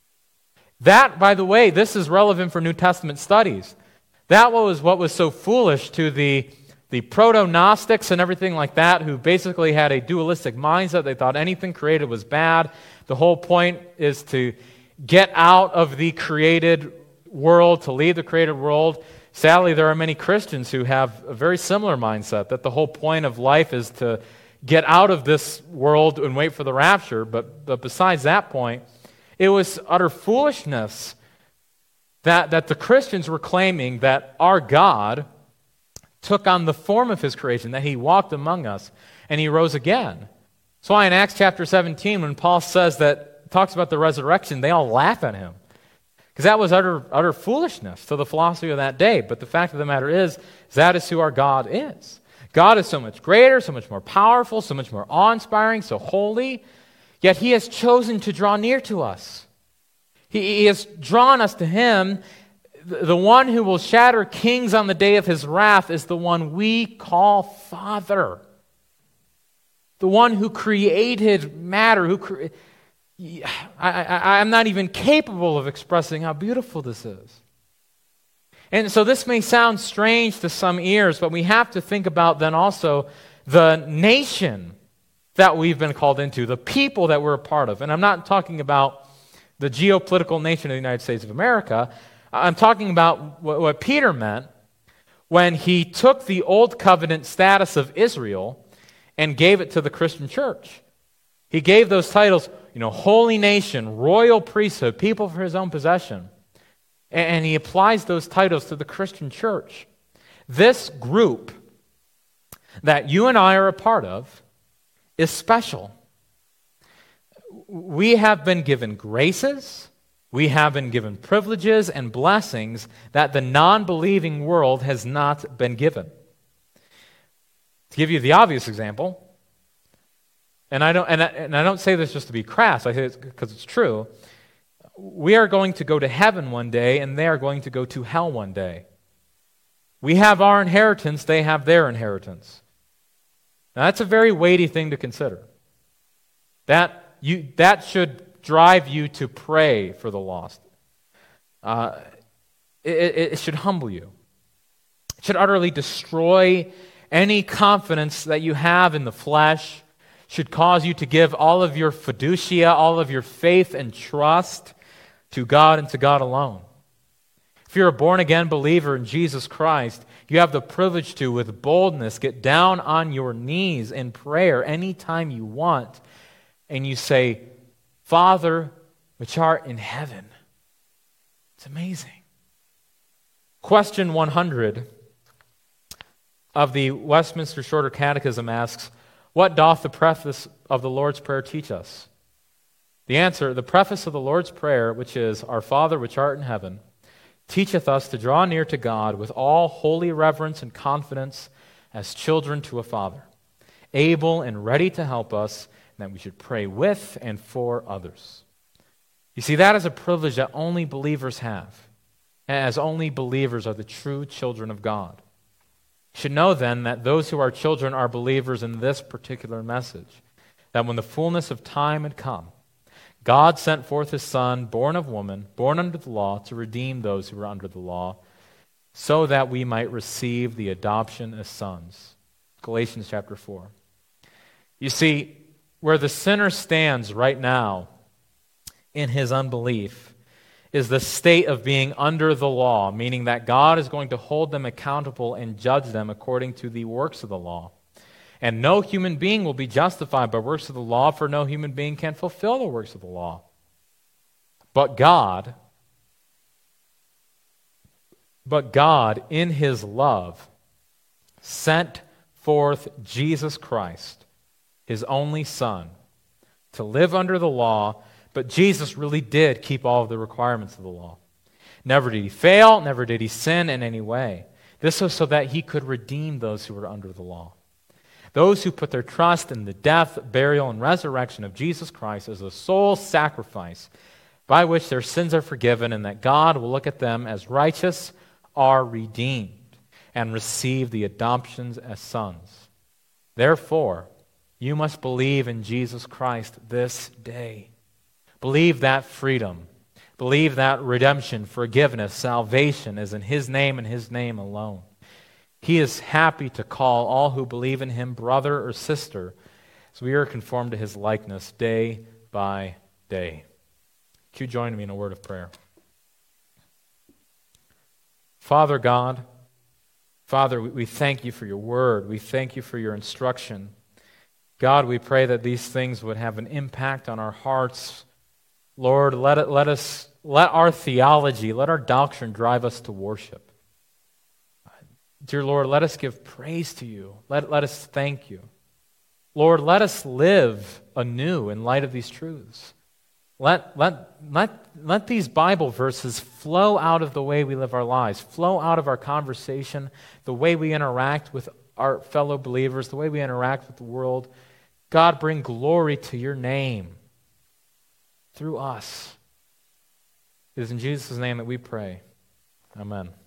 S1: That, by the way, this is relevant for New Testament studies. That was what was so foolish to the proto-Gnostics and everything like that, who basically had a dualistic mindset. They thought anything created was bad. The whole point is to get out of the created world, to leave the created world. Sadly, there are many Christians who have a very similar mindset, that the whole point of life is to get out of this world and wait for the rapture. But besides that point, it was utter foolishness that the Christians were claiming that our God took on the form of his creation, that he walked among us, and he rose again. That's why in Acts chapter 17, when Paul talks about the resurrection, they all laugh at him. Because that was utter foolishness to the philosophy of that day. But the fact of the matter is that is who our God is. God is so much greater, so much more powerful, so much more awe-inspiring, so holy, yet he has chosen to draw near to us. He has drawn us to him. The one who will shatter kings on the day of his wrath is the one we call Father. The one who created matter, I'm not even capable of expressing how beautiful this is. And so this may sound strange to some ears, but we have to think about then also the nation that we've been called into, the people that we're a part of. And I'm not talking about the geopolitical nation of the United States of America. I'm talking about what Peter meant when he took the old covenant status of Israel and gave it to the Christian church. He gave those titles, holy nation, royal priesthood, people for his own possession. And he applies those titles to the Christian church. This group that you and I are a part of is special. We have been given graces, we have been given privileges and blessings that the non-believing world has not been given. To give you the obvious example, and I don't say this just to be crass, I say it because it's true. We are going to go to heaven one day, and they are going to go to hell one day. We have our inheritance, they have their inheritance. Now that's a very weighty thing to consider. That should drive you to pray for the lost. It should humble you. It should utterly destroy any confidence that you have in the flesh. Should cause you to give all of your fiducia, all of your faith and trust to God and to God alone. If you're a born-again believer in Jesus Christ, you have the privilege to, with boldness, get down on your knees in prayer anytime you want, and you say, Father, which art in heaven. It's amazing. Question 100 of the Westminster Shorter Catechism asks, what doth the preface of the Lord's Prayer teach us? The answer, the preface of the Lord's Prayer, which is, Our Father which art in heaven, teacheth us to draw near to God with all holy reverence and confidence as children to a Father, able and ready to help us, and that we should pray with and for others. You see, that is a privilege that only believers have, as only believers are the true children of God. You should know then that those who are children are believers in this particular message, that when the fullness of time had come, God sent forth his Son, born of woman, born under the law, to redeem those who were under the law, so that we might receive the adoption as sons. Galatians chapter 4. You see, where the sinner stands right now in his unbelief is the state of being under the law, meaning that God is going to hold them accountable and judge them according to the works of the law. And no human being will be justified by works of the law, for no human being can fulfill the works of the law. But God, in his love, sent forth Jesus Christ, his only Son, to live under the law. But Jesus really did keep all of the requirements of the law. Never did he fail, never did he sin in any way. This was so that he could redeem those who were under the law. Those who put their trust in the death, burial, and resurrection of Jesus Christ as a sole sacrifice by which their sins are forgiven, and that God will look at them as righteous, are redeemed and receive the adoptions as sons. Therefore, you must believe in Jesus Christ this day. Believe that freedom. Believe that redemption, forgiveness, salvation is in his name and his name alone. He is happy to call all who believe in him brother or sister, as we are conformed to his likeness day by day. Could you join me in a word of prayer? Father God, Father, we thank you for your word. We thank you for your instruction. God, we pray that these things would have an impact on our hearts. Lord, let our theology, let our doctrine drive us to worship. Dear Lord, let us give praise to you. Let us thank you. Lord, let us live anew in light of these truths. Let these Bible verses flow out of the way we live our lives, flow out of our conversation, the way we interact with our fellow believers, the way we interact with the world. God, bring glory to your name through us. It is in Jesus' name that we pray. Amen.